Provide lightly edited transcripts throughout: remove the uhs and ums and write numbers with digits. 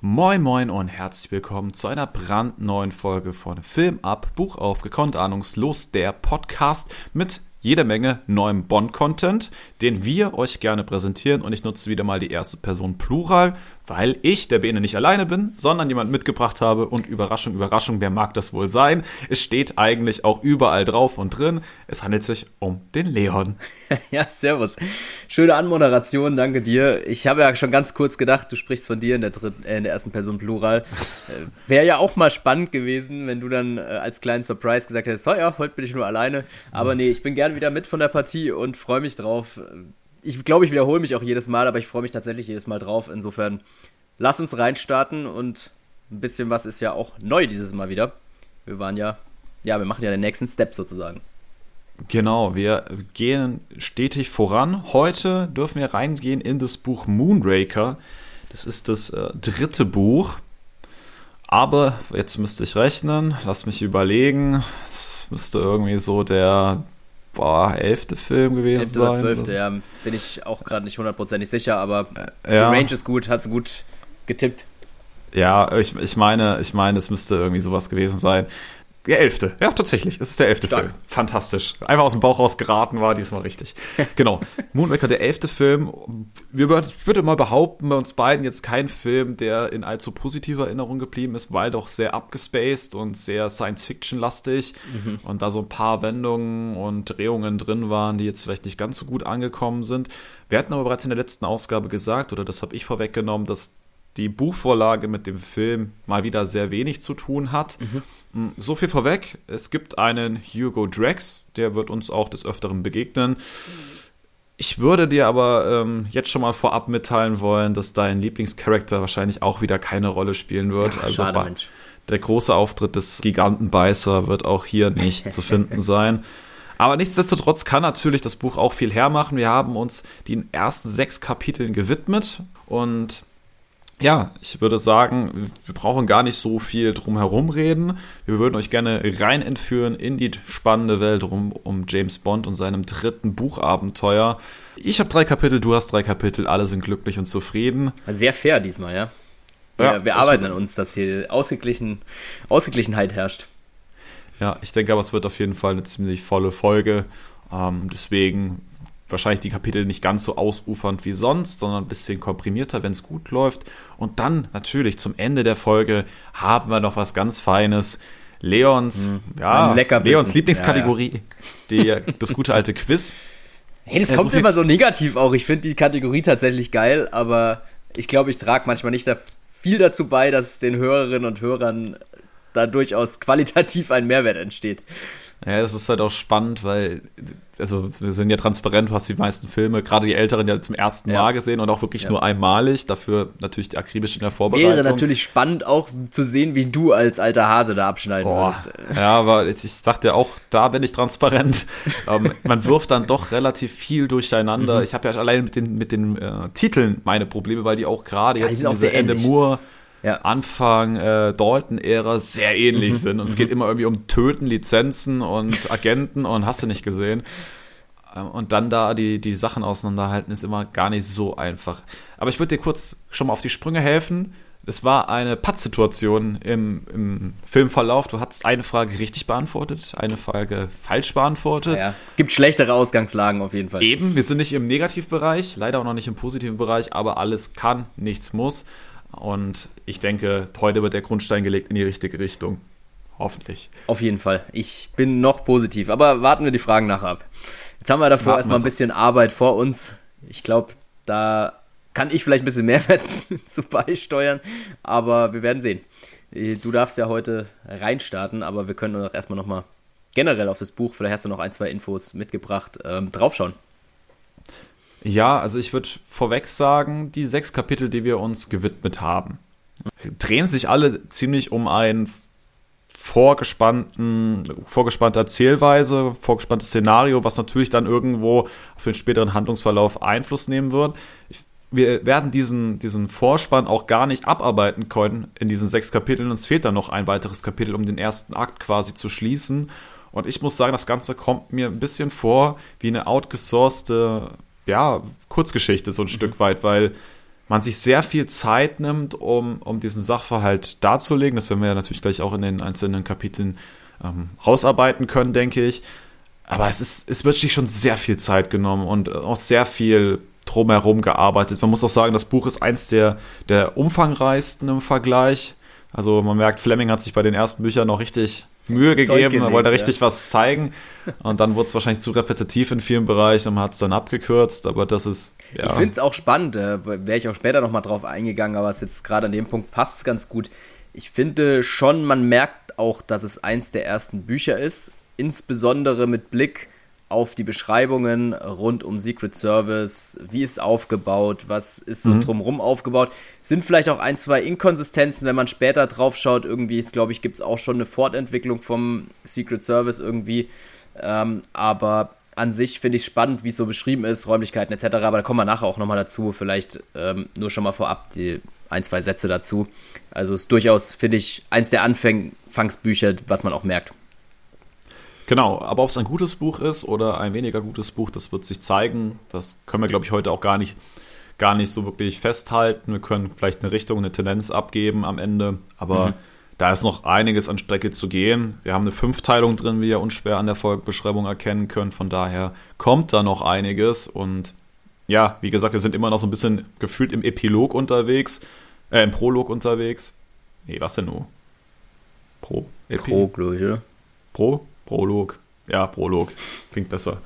Moin moin und herzlich willkommen zu einer brandneuen Folge von Film ab, Buch auf, gekonnt ahnungslos, der Podcast mit jede Menge neuem Bond-Content, den wir euch gerne präsentieren, und ich nutze wieder mal die erste Person Plural, weil ich, der Bene, nicht alleine bin, sondern jemanden mitgebracht habe und Überraschung, Überraschung, wer mag das wohl sein? Es steht eigentlich auch überall drauf und drin, es handelt sich um den Leon. Ja, servus. Schöne Anmoderation, danke dir. Ich habe ja schon ganz kurz gedacht, du sprichst von dir in der ersten Person Plural. Wäre ja auch mal spannend gewesen, wenn du dann als kleinen Surprise gesagt hättest, so ja, heute bin ich nur alleine. Aber nee, ich bin gerne wieder mit von der Partie und freue mich drauf. Ich glaube, ich wiederhole mich auch jedes Mal, aber ich freue mich tatsächlich jedes Mal drauf. Insofern, lass uns reinstarten, und ein bisschen was ist ja auch neu dieses Mal wieder. Wir machen ja den nächsten Step sozusagen. Genau, wir gehen stetig voran. Heute dürfen wir reingehen in das Buch Moonraker. Das ist das dritte Buch. Aber jetzt müsste ich rechnen, lass mich überlegen. Das müsste irgendwie so der 11. Film gewesen 11. oder sein. 12. Ja, bin ich auch gerade nicht hundertprozentig sicher, aber die Range ist gut, hast du gut getippt. Ja, ich meine, es müsste irgendwie sowas gewesen sein. Der 11. Ja, tatsächlich. Es ist der 11. Stark. Film. Fantastisch. Einfach aus dem Bauch raus geraten war diesmal richtig. Genau. Moonraker, der 11. Film. Ich würde mal behaupten, bei uns beiden jetzt kein Film, der in allzu positiver Erinnerung geblieben ist, weil doch sehr abgespaced und sehr Science-Fiction-lastig und da so ein paar Wendungen und Drehungen drin waren, die jetzt vielleicht nicht ganz so gut angekommen sind. Wir hatten aber bereits in der letzten Ausgabe gesagt, oder das habe ich vorweggenommen, dass die Buchvorlage mit dem Film mal wieder sehr wenig zu tun hat. So viel vorweg, es gibt einen Hugo Drax, der wird uns auch des Öfteren begegnen. Ich würde dir aber jetzt schon mal vorab mitteilen wollen, dass dein Lieblingscharakter wahrscheinlich auch wieder keine Rolle spielen wird. Ach, schade, Mensch. Der große Auftritt des Gigantenbeißer wird auch hier nicht zu finden sein. Aber nichtsdestotrotz kann natürlich das Buch auch viel hermachen. Wir haben uns den ersten 6 Kapiteln gewidmet und ja, ich würde sagen, wir brauchen gar nicht so viel drum herum reden. Wir würden euch gerne rein entführen in die spannende Welt um James Bond und seinem dritten Buchabenteuer. Ich habe 3 Kapitel, du hast 3 Kapitel, alle sind glücklich und zufrieden. Sehr fair diesmal, ja. Wir arbeiten an uns, dass hier Ausgeglichenheit herrscht. Ja, ich denke aber, es wird auf jeden Fall eine ziemlich volle Folge. Deswegen wahrscheinlich die Kapitel nicht ganz so ausufernd wie sonst, sondern ein bisschen komprimierter, wenn es gut läuft. Und dann natürlich zum Ende der Folge haben wir noch was ganz Feines. Leons Lieblingskategorie, das gute alte Quiz. Hey, das kommt immer so negativ auch. Ich finde die Kategorie tatsächlich geil, aber ich glaube, ich trage manchmal nicht viel dazu bei, dass den Hörerinnen und Hörern da durchaus qualitativ ein Mehrwert entsteht. Ja, das ist halt auch spannend, weil, also wir sind ja transparent, du hast die meisten Filme, gerade die älteren, ja zum ersten Mal gesehen und auch wirklich nur einmalig, dafür natürlich die akribisch in der Vorbereitung. Wäre natürlich spannend auch zu sehen, wie du als alter Hase da abschneiden würdest. Ja, aber ich sag dir auch, da bin ich transparent. Man wirft dann doch relativ viel durcheinander. Ich habe ja allein mit den Titeln meine Probleme, weil die auch gerade jetzt in dieser Endemur Anfang Dalton-Ära sehr ähnlich sind. Und es geht immer irgendwie um Töten, Lizenzen und Agenten und hast du nicht gesehen. Und dann da die Sachen auseinanderhalten, ist immer gar nicht so einfach. Aber ich würde dir kurz schon mal auf die Sprünge helfen. Es war eine Pattsituation im Filmverlauf. Du hast eine Frage richtig beantwortet, eine Frage falsch beantwortet. Ja, gibt schlechtere Ausgangslagen auf jeden Fall. Eben, wir sind nicht im Negativbereich, leider auch noch nicht im positiven Bereich, aber alles kann, nichts muss. Und ich denke, heute wird der Grundstein gelegt in die richtige Richtung. Hoffentlich. Auf jeden Fall. Ich bin noch positiv. Aber warten wir die Fragen nachher ab. Jetzt haben wir davor erstmal ein bisschen Arbeit vor uns. Ich glaube, da kann ich vielleicht ein bisschen Mehrwert zu beisteuern. Aber wir werden sehen. Du darfst ja heute reinstarten, aber wir können auch erstmal nochmal generell auf das Buch, vielleicht hast du noch 1, 2 Infos mitgebracht, draufschauen. Ja, also ich würde vorweg sagen, die 6 Kapitel, die wir uns gewidmet haben, drehen sich alle ziemlich um eine vorgespannte Erzählweise, vorgespanntes Szenario, was natürlich dann irgendwo auf den späteren Handlungsverlauf Einfluss nehmen wird. Wir werden diesen Vorspann auch gar nicht abarbeiten können in diesen 6 Kapiteln. Uns fehlt dann noch ein weiteres Kapitel, um den ersten Akt quasi zu schließen. Und ich muss sagen, das Ganze kommt mir ein bisschen vor wie eine outgesourcete Kurzgeschichte so ein Stück weit, weil man sich sehr viel Zeit nimmt, um diesen Sachverhalt darzulegen. Das werden wir ja natürlich gleich auch in den einzelnen Kapiteln rausarbeiten können, denke ich. Aber es wird sich schon sehr viel Zeit genommen und auch sehr viel drumherum gearbeitet. Man muss auch sagen, das Buch ist eins der umfangreichsten im Vergleich. Also man merkt, Fleming hat sich bei den ersten Büchern noch richtig Mühe gegeben, er wollte richtig was zeigen und dann wurde es wahrscheinlich zu repetitiv in vielen Bereichen und man hat es dann abgekürzt, aber das ist, ja. Ich finde es auch spannend, wäre ich auch später nochmal drauf eingegangen, aber es jetzt gerade an dem Punkt passt es ganz gut. Ich finde schon, man merkt auch, dass es eins der ersten Bücher ist, insbesondere mit Blick auf die Beschreibungen rund um Secret Service, wie ist aufgebaut, was ist so drumherum aufgebaut. Sind vielleicht auch ein, zwei Inkonsistenzen, wenn man später drauf schaut. Irgendwie ist, glaube ich, gibt es auch schon eine Fortentwicklung vom Secret Service irgendwie. Aber an sich finde ich es spannend, wie es so beschrieben ist, Räumlichkeiten etc. Aber da kommen wir nachher auch nochmal dazu. Vielleicht nur schon mal vorab die ein, zwei Sätze dazu. Also ist durchaus, finde ich, eins der Anfangsbücher, was man auch merkt. Genau, aber ob es ein gutes Buch ist oder ein weniger gutes Buch, das wird sich zeigen. Das können wir, glaube ich, heute auch gar nicht so wirklich festhalten. Wir können vielleicht eine Richtung, eine Tendenz abgeben am Ende, aber da ist noch einiges an Strecke zu gehen. Wir haben eine 5-Teilung drin, wie ihr unschwer an der Folgenbeschreibung erkennen könnt. Von daher kommt da noch einiges und ja, wie gesagt, wir sind immer noch so ein bisschen gefühlt im Epilog unterwegs, im Prolog unterwegs. Nee, was denn nur? Prolog, oder? Prolog. Ja, Prolog. Klingt besser.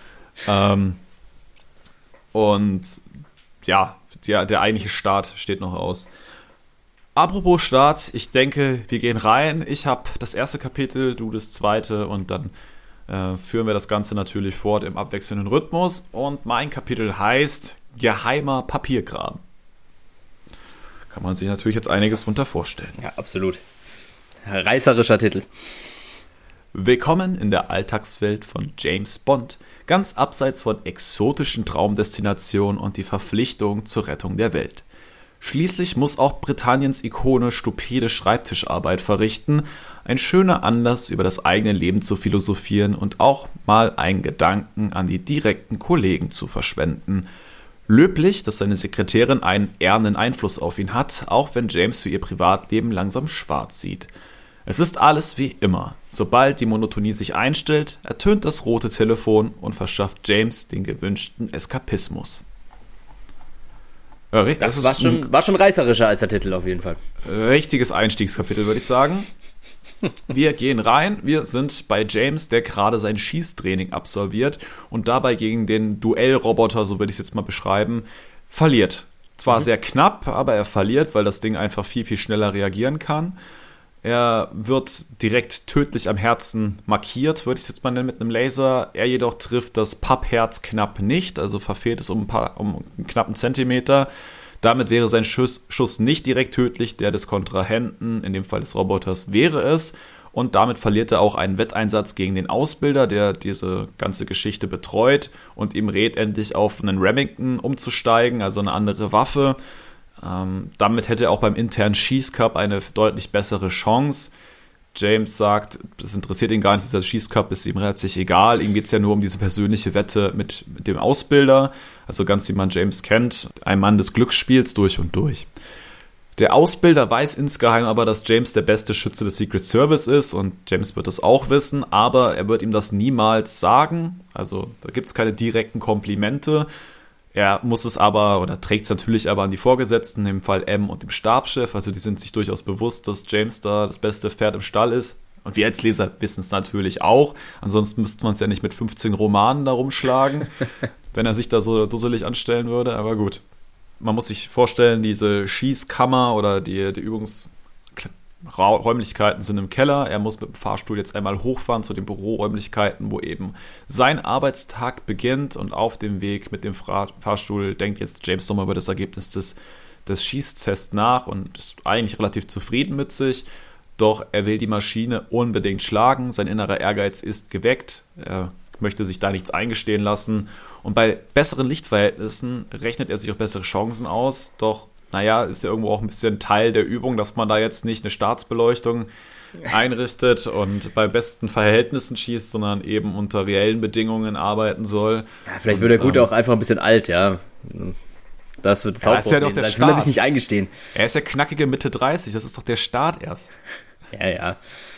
Und ja, der eigentliche Start steht noch aus. Apropos Start, ich denke, wir gehen rein. Ich habe das erste Kapitel, du das zweite und dann führen wir das Ganze natürlich fort im abwechselnden Rhythmus. Und mein Kapitel heißt Geheimer Papierkram. Kann man sich natürlich jetzt einiges drunter vorstellen. Ja, absolut. Reißerischer Titel. Willkommen in der Alltagswelt von James Bond, ganz abseits von exotischen Traumdestinationen und die Verpflichtung zur Rettung der Welt. Schließlich muss auch Britanniens Ikone stupide Schreibtischarbeit verrichten, ein schöner Anlass, über das eigene Leben zu philosophieren und auch mal einen Gedanken an die direkten Kollegen zu verschwenden. Löblich, dass seine Sekretärin einen ehrenden Einfluss auf ihn hat, auch wenn James für ihr Privatleben langsam schwarz sieht. Es ist alles wie immer. Sobald die Monotonie sich einstellt, ertönt das rote Telefon und verschafft James den gewünschten Eskapismus. Das war schon reißerischer als der Titel auf jeden Fall. Richtiges Einstiegskapitel, würde ich sagen. Wir gehen rein. Wir sind bei James, der gerade sein Schießtraining absolviert und dabei gegen den Duellroboter, so würde ich es jetzt mal beschreiben, verliert. Zwar sehr knapp, aber er verliert, weil das Ding einfach viel, viel schneller reagieren kann. Er wird direkt tödlich am Herzen markiert, würde ich es jetzt mal nennen, mit einem Laser. Er jedoch trifft das Pappherz knapp nicht, also verfehlt es um einen knappen Zentimeter. Damit wäre sein Schuss nicht direkt tödlich, der des Kontrahenten, in dem Fall des Roboters, wäre es. Und damit verliert er auch einen Wetteinsatz gegen den Ausbilder, der diese ganze Geschichte betreut und ihm rät, endlich auf einen Remington umzusteigen, also eine andere Waffe. Damit hätte er auch beim internen Schießcup eine deutlich bessere Chance. James sagt, das interessiert ihn gar nicht, dieser Schießcup ist ihm herzlich egal. Ihm geht es ja nur um diese persönliche Wette mit dem Ausbilder. Also ganz wie man James kennt, ein Mann des Glücksspiels durch und durch. Der Ausbilder weiß insgeheim aber, dass James der beste Schütze des Secret Service ist und James wird das auch wissen, aber er wird ihm das niemals sagen. Also da gibt es keine direkten Komplimente. Er muss es aber, oder trägt es natürlich aber an die Vorgesetzten, im Fall M und dem Stabschef. Also die sind sich durchaus bewusst, dass James da das beste Pferd im Stall ist. Und wir als Leser wissen es natürlich auch. Ansonsten müsste man es ja nicht mit 15 Romanen da rumschlagen, wenn er sich da so dusselig anstellen würde. Aber gut, man muss sich vorstellen, diese Schießkammer oder die Räumlichkeiten sind im Keller. Er muss mit dem Fahrstuhl jetzt einmal hochfahren zu den Büroräumlichkeiten, wo eben sein Arbeitstag beginnt. Und auf dem Weg mit dem Fahrstuhl denkt jetzt James nochmal über das Ergebnis des Schießtests nach und ist eigentlich relativ zufrieden mit sich. Doch er will die Maschine unbedingt schlagen. Sein innerer Ehrgeiz ist geweckt. Er möchte sich da nichts eingestehen lassen. Und bei besseren Lichtverhältnissen rechnet er sich auch bessere Chancen aus. Doch naja, ist ja irgendwo auch ein bisschen Teil der Übung, dass man da jetzt nicht eine Staatsbeleuchtung einrichtet und bei besten Verhältnissen schießt, sondern eben unter reellen Bedingungen arbeiten soll. Ja, vielleicht wird der Gute auch einfach ein bisschen alt, ja. Das wird das Ja, ist ja doch Hauptproblem der sein. Das will er sich Start. nicht eingestehen. Er ist ja knackige Mitte 30, das ist doch der Start erst. Ja.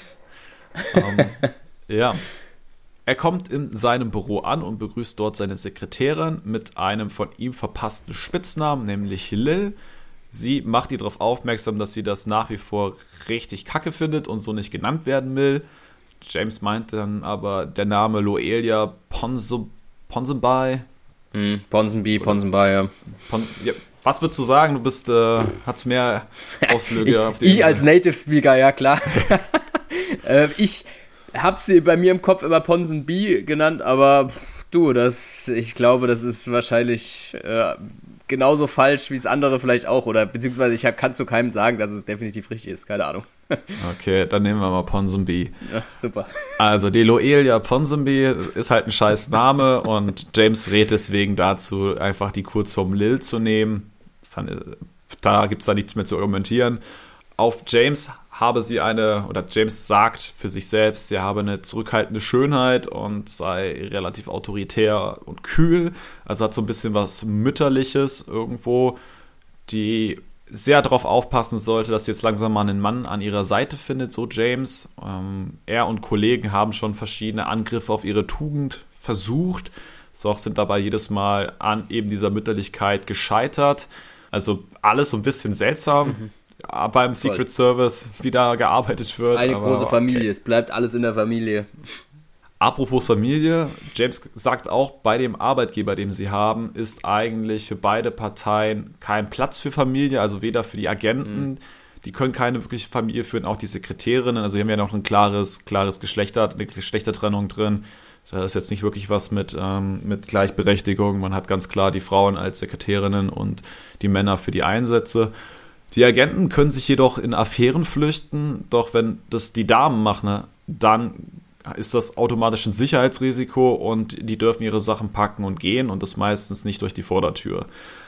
Ja. Er kommt in seinem Büro an und begrüßt dort seine Sekretärin mit einem von ihm verpassten Spitznamen, nämlich Lil. Sie macht ihn darauf aufmerksam, dass sie das nach wie vor richtig kacke findet und so nicht genannt werden will. James meint dann aber, der Name Loelia Ponsonby. Ponsonby, ja. Ja, was würdest du sagen? Du bist, hast mehr Ausflüge auf die Ich Insel. als Native Speaker, ja klar. Ich habe sie bei mir im Kopf immer Ponsonby genannt, aber ich glaube, das ist wahrscheinlich genauso falsch wie es andere vielleicht auch, oder beziehungsweise ich kann zu keinem sagen, dass es definitiv richtig ist, keine Ahnung. Okay, dann nehmen wir mal Ponsonby. Ja, super. Also die Loelia Ponsonby ist halt ein scheiß Name und James rät deswegen dazu, einfach die Kurzform Lil zu nehmen. Da gibt es da nichts mehr zu argumentieren. Auf James James sagt für sich selbst, sie habe eine zurückhaltende Schönheit und sei relativ autoritär und kühl. Also hat so ein bisschen was Mütterliches irgendwo, die sehr darauf aufpassen sollte, dass sie jetzt langsam mal einen Mann an ihrer Seite findet, so James. Er und Kollegen haben schon verschiedene Angriffe auf ihre Tugend versucht, doch sind dabei jedes Mal an eben dieser Mütterlichkeit gescheitert. Also alles so ein bisschen seltsam. Beim Secret Service, wie da gearbeitet wird. Eine große Familie, okay. Es bleibt alles in der Familie. Apropos Familie, James sagt auch, bei dem Arbeitgeber, den sie haben, ist eigentlich für beide Parteien kein Platz für Familie, also weder für die Agenten, die können keine wirkliche Familie führen, auch die Sekretärinnen, also hier haben wir ja noch ein klares eine Geschlechtertrennung drin. Da ist jetzt nicht wirklich was mit Gleichberechtigung, man hat ganz klar die Frauen als Sekretärinnen und die Männer für die Einsätze. Die Agenten können sich jedoch in Affären flüchten, doch wenn das die Damen machen, dann ist das automatisch ein Sicherheitsrisiko und die dürfen ihre Sachen packen und gehen und das meistens nicht durch die Vordertür.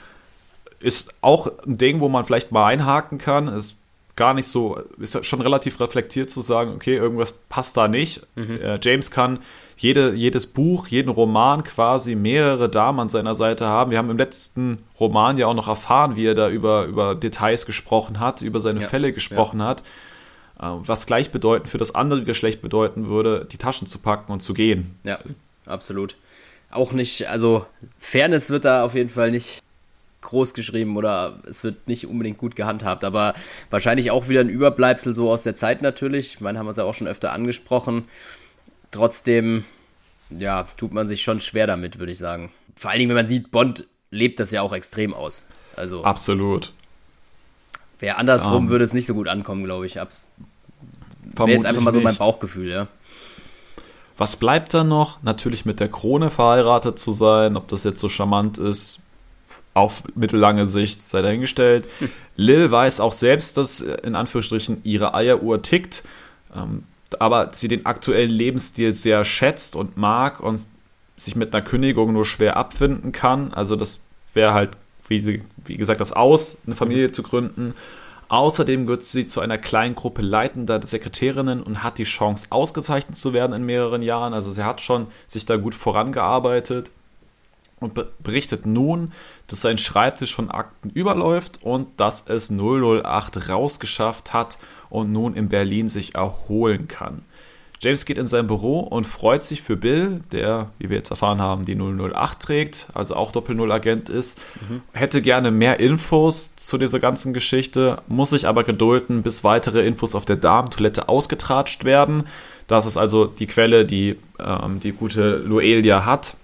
Ist auch ein Ding, wo man vielleicht mal einhaken kann, ist schon relativ reflektiert zu sagen, okay, irgendwas passt da nicht. James kann jedes Buch, jeden Roman quasi mehrere Damen an seiner Seite haben. Wir haben im letzten Roman ja auch noch erfahren, wie er da über Details gesprochen hat, über seine Fälle gesprochen hat, was gleichbedeutend für das andere Geschlecht bedeuten würde, die Taschen zu packen und zu gehen. Ja, absolut. Auch nicht, also Fairness wird da auf jeden Fall nicht groß geschrieben oder es wird nicht unbedingt gut gehandhabt, aber wahrscheinlich auch wieder ein Überbleibsel so aus der Zeit natürlich. Ich meine, haben wir es ja auch schon öfter angesprochen. Trotzdem, ja, tut man sich schon schwer damit, würde ich sagen. Vor allen Dingen, wenn man sieht, Bond lebt das ja auch extrem aus. Also absolut. Wäre andersrum, würde es nicht so gut ankommen, glaube ich. Wäre jetzt einfach mal so mein Bauchgefühl, ja. Was bleibt dann noch? Natürlich mit der Krone verheiratet zu sein, ob das jetzt so charmant ist, auf mittellange Sicht sei dahingestellt. Lil weiß auch selbst, dass in Anführungsstrichen ihre Eieruhr tickt, aber sie den aktuellen Lebensstil sehr schätzt und mag und sich mit einer Kündigung nur schwer abfinden kann. Also das wäre halt, wie gesagt, das Aus, eine Familie zu gründen. Außerdem gehört sie zu einer kleinen Gruppe leitender Sekretärinnen und hat die Chance, ausgezeichnet zu werden in mehreren Jahren. Also sie hat schon sich da gut vorangearbeitet. Und berichtet nun, dass sein Schreibtisch von Akten überläuft und dass es 008 rausgeschafft hat und nun in Berlin sich erholen kann. James geht in sein Büro und freut sich für Bill, der, wie wir jetzt erfahren haben, die 008 trägt, also auch Doppel-0-Agent ist. Hätte gerne mehr Infos zu dieser ganzen Geschichte, muss sich aber gedulden, bis weitere Infos auf der Damentoilette ausgetratscht werden. Das ist also die Quelle, die die gute Loelia hat.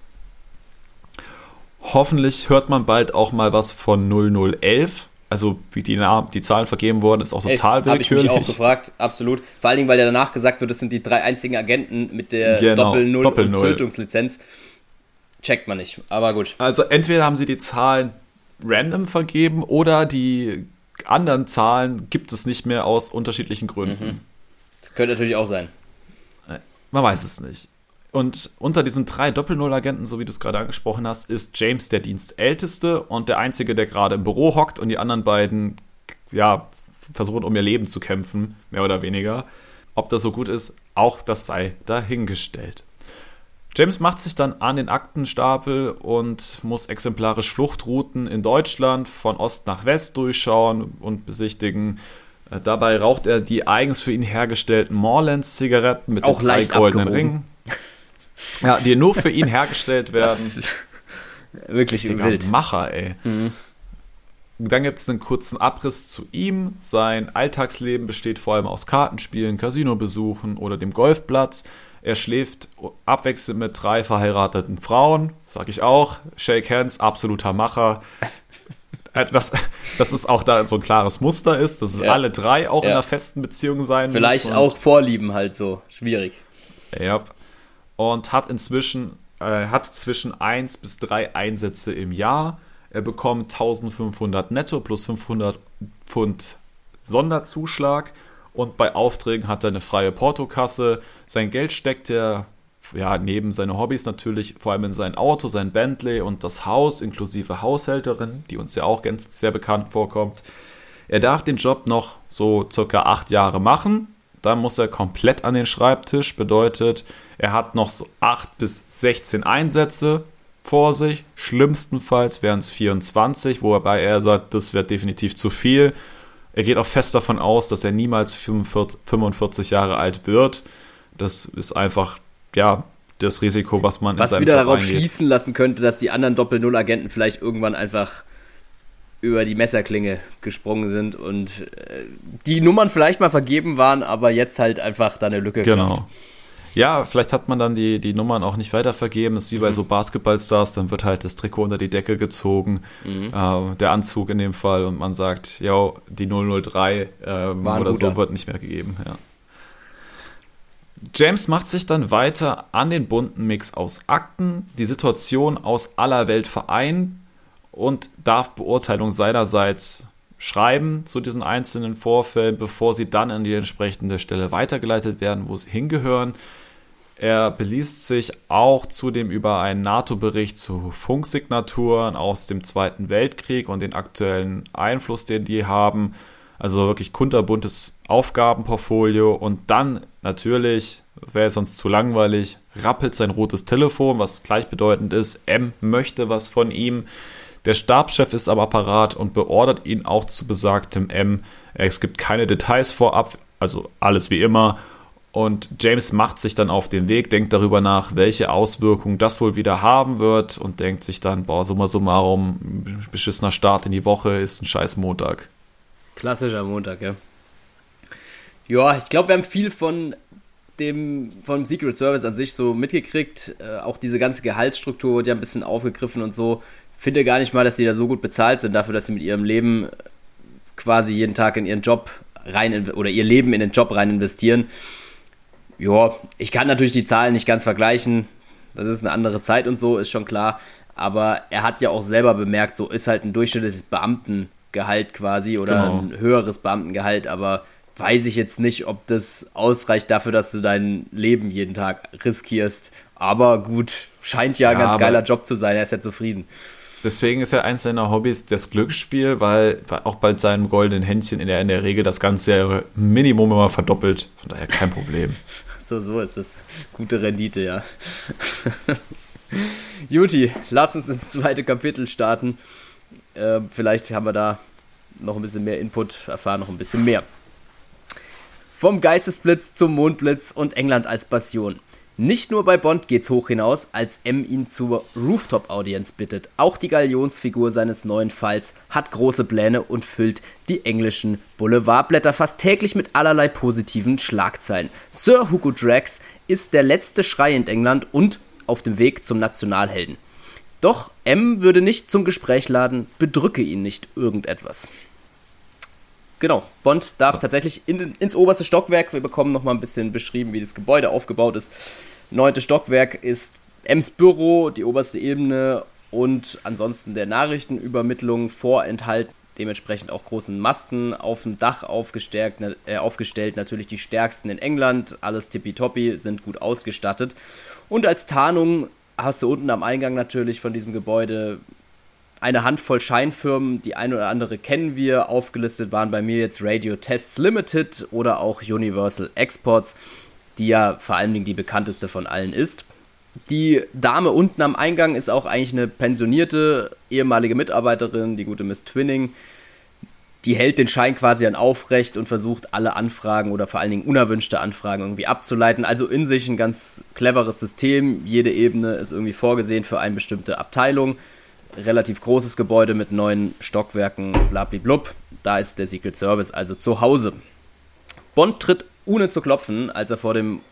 Hoffentlich hört man bald auch mal was von 0011. Also wie die Zahlen vergeben wurden, ist auch total willkürlich. Habe ich mich auch gefragt, absolut. Vor allen Dingen, weil ja danach gesagt wird, das sind die 3 einzigen Agenten mit der Doppel-0 und Tötungslizenz. Checkt man nicht, aber gut. Also entweder haben sie die Zahlen random vergeben oder die anderen Zahlen gibt es nicht mehr aus unterschiedlichen Gründen. Das könnte natürlich auch sein. Man weiß es nicht. Und unter diesen 3 Doppel-0-Agenten, so wie du es gerade angesprochen hast, ist James der Dienstälteste und der Einzige, der gerade im Büro hockt und die anderen beiden, ja, versuchen, um ihr Leben zu kämpfen, mehr oder weniger. Ob das so gut ist, auch das sei dahingestellt. James macht sich dann an den Aktenstapel und muss exemplarisch Fluchtrouten in Deutschland von Ost nach West durchschauen und besichtigen. Dabei raucht er die eigens für ihn hergestellten Morlands-Zigaretten mit auch den 3 goldenen Ringen. Ja, die nur für ihn hergestellt werden. Wirklich wild. Macher, ey. Mhm. Dann gibt es einen kurzen Abriss zu ihm. Sein Alltagsleben besteht vor allem aus Kartenspielen, Casinobesuchen oder dem Golfplatz. Er schläft abwechselnd mit 3 verheirateten Frauen. Sag ich auch. Shake hands, absoluter Macher. Dass es auch da so ein klares Muster ist, dass es alle 3 auch in einer festen Beziehung sein vielleicht müssen. Vielleicht auch Vorlieben halt so. Schwierig. Ja. Und hat zwischen 1 bis 3 Einsätze im Jahr. Er bekommt 1500 netto plus 500 Pfund Sonderzuschlag. Und bei Aufträgen hat er eine freie Portokasse. Sein Geld steckt er, neben seine Hobbys natürlich, vor allem in sein Auto, sein Bentley und das Haus, inklusive Haushälterin, die uns ja auch ganz sehr bekannt vorkommt. Er darf den Job noch so circa 8 Jahre machen. Dann muss er komplett an den Schreibtisch. Bedeutet, er hat noch so 8 bis 16 Einsätze vor sich. Schlimmstenfalls wären es 24, wobei er sagt, das wird definitiv zu viel. Er geht auch fest davon aus, dass er niemals 45 Jahre alt wird. Das ist einfach, das Risiko, was man in seinem wieder Job darauf eingeht. Schließen lassen könnte, dass die anderen Doppel-Null-Agenten vielleicht irgendwann einfach über die Messerklinge gesprungen sind und die Nummern vielleicht mal vergeben waren, aber jetzt halt einfach da eine Lücke Genau. Ja, vielleicht hat man dann die Nummern auch nicht weitervergeben. Das ist wie bei so Basketballstars, dann wird halt das Trikot unter die Decke gezogen, der Anzug in dem Fall, und man sagt, die 003 oder so wird nicht mehr gegeben. Ja. James macht sich dann weiter an den bunten Mix aus Akten, die Situation aus aller Welt vereinen und darf Beurteilung seinerseits schreiben zu diesen einzelnen Vorfällen, bevor sie dann an die entsprechende Stelle weitergeleitet werden, wo sie hingehören. Er beliest sich auch zudem über einen NATO-Bericht zu Funksignaturen aus dem Zweiten Weltkrieg und den aktuellen Einfluss, den die haben. Also wirklich kunterbuntes Aufgabenportfolio. Und dann natürlich, wäre sonst zu langweilig, rappelt sein rotes Telefon, was gleichbedeutend ist, M möchte was von ihm. Der Stabschef ist am Apparat und beordert ihn auch zu besagtem M. Es gibt keine Details vorab, also alles wie immer. Und James macht sich dann auf den Weg, denkt darüber nach, welche Auswirkungen das wohl wieder haben wird und denkt sich dann, summa summarum, beschissener Start in die Woche, ist ein scheiß Montag. Klassischer Montag, ja. Ja, ich glaube, wir haben viel vom Secret Service an sich so mitgekriegt. Auch diese ganze Gehaltsstruktur wird ja ein bisschen aufgegriffen und so. Finde gar nicht mal, dass die da so gut bezahlt sind, dafür, dass sie mit ihrem Leben quasi jeden Tag in ihren Job ihr Leben in den Job rein investieren. Ja, ich kann natürlich die Zahlen nicht ganz vergleichen. Das ist eine andere Zeit und so, ist schon klar. Aber er hat ja auch selber bemerkt, so ist halt ein durchschnittliches Beamtengehalt quasi oder ein höheres Beamtengehalt. Aber weiß ich jetzt nicht, ob das ausreicht dafür, dass du dein Leben jeden Tag riskierst. Aber gut, scheint ja ein ganz geiler Job zu sein. Er ist ja zufrieden. Deswegen ist ja eins seiner Hobbys das Glücksspiel, weil auch bei seinem goldenen Händchen in der Regel das ganze Minimum immer verdoppelt. Von daher kein Problem. So ist das. Gute Rendite, ja. Juti, lass uns ins zweite Kapitel starten. Vielleicht haben wir da noch ein bisschen mehr Input, erfahren noch ein bisschen mehr. Vom Geistesblitz zum Mondblitz und England als Passion. Nicht nur bei Bond geht's hoch hinaus, als M ihn zur Rooftop-Audienz bittet. Auch die Galionsfigur seines neuen Falls hat große Pläne und füllt die englischen Boulevardblätter fast täglich mit allerlei positiven Schlagzeilen. Sir Hugo Drax ist der letzte Schrei in England und auf dem Weg zum Nationalhelden. Doch M würde nicht zum Gespräch laden, bedrücke ihn nicht irgendetwas. Genau, Bond darf tatsächlich ins oberste Stockwerk. Wir bekommen nochmal ein bisschen beschrieben, wie das Gebäude aufgebaut ist. 9. Stockwerk ist M's Büro, die oberste Ebene und ansonsten der Nachrichtenübermittlung vorenthalten. Dementsprechend auch großen Masten auf dem Dach aufgestellt, natürlich die stärksten in England. Alles tippitoppi, sind gut ausgestattet. Und als Tarnung hast du unten am Eingang natürlich von diesem Gebäude eine Handvoll Scheinfirmen, die eine oder andere kennen wir. Aufgelistet waren bei mir jetzt Radio Tests Limited oder auch Universal Exports, die ja vor allen Dingen die bekannteste von allen ist. Die Dame unten am Eingang ist auch eigentlich eine pensionierte ehemalige Mitarbeiterin, die gute Miss Twinning. Die hält den Schein quasi an aufrecht und versucht, alle Anfragen oder vor allen Dingen unerwünschte Anfragen irgendwie abzuleiten. Also in sich ein ganz cleveres System. Jede Ebene ist irgendwie vorgesehen für eine bestimmte Abteilung. Relativ großes Gebäude mit 9 Stockwerken, blablablub. Da ist der Secret Service also zu Hause. Bond tritt ohne zu klopfen, als er vor dem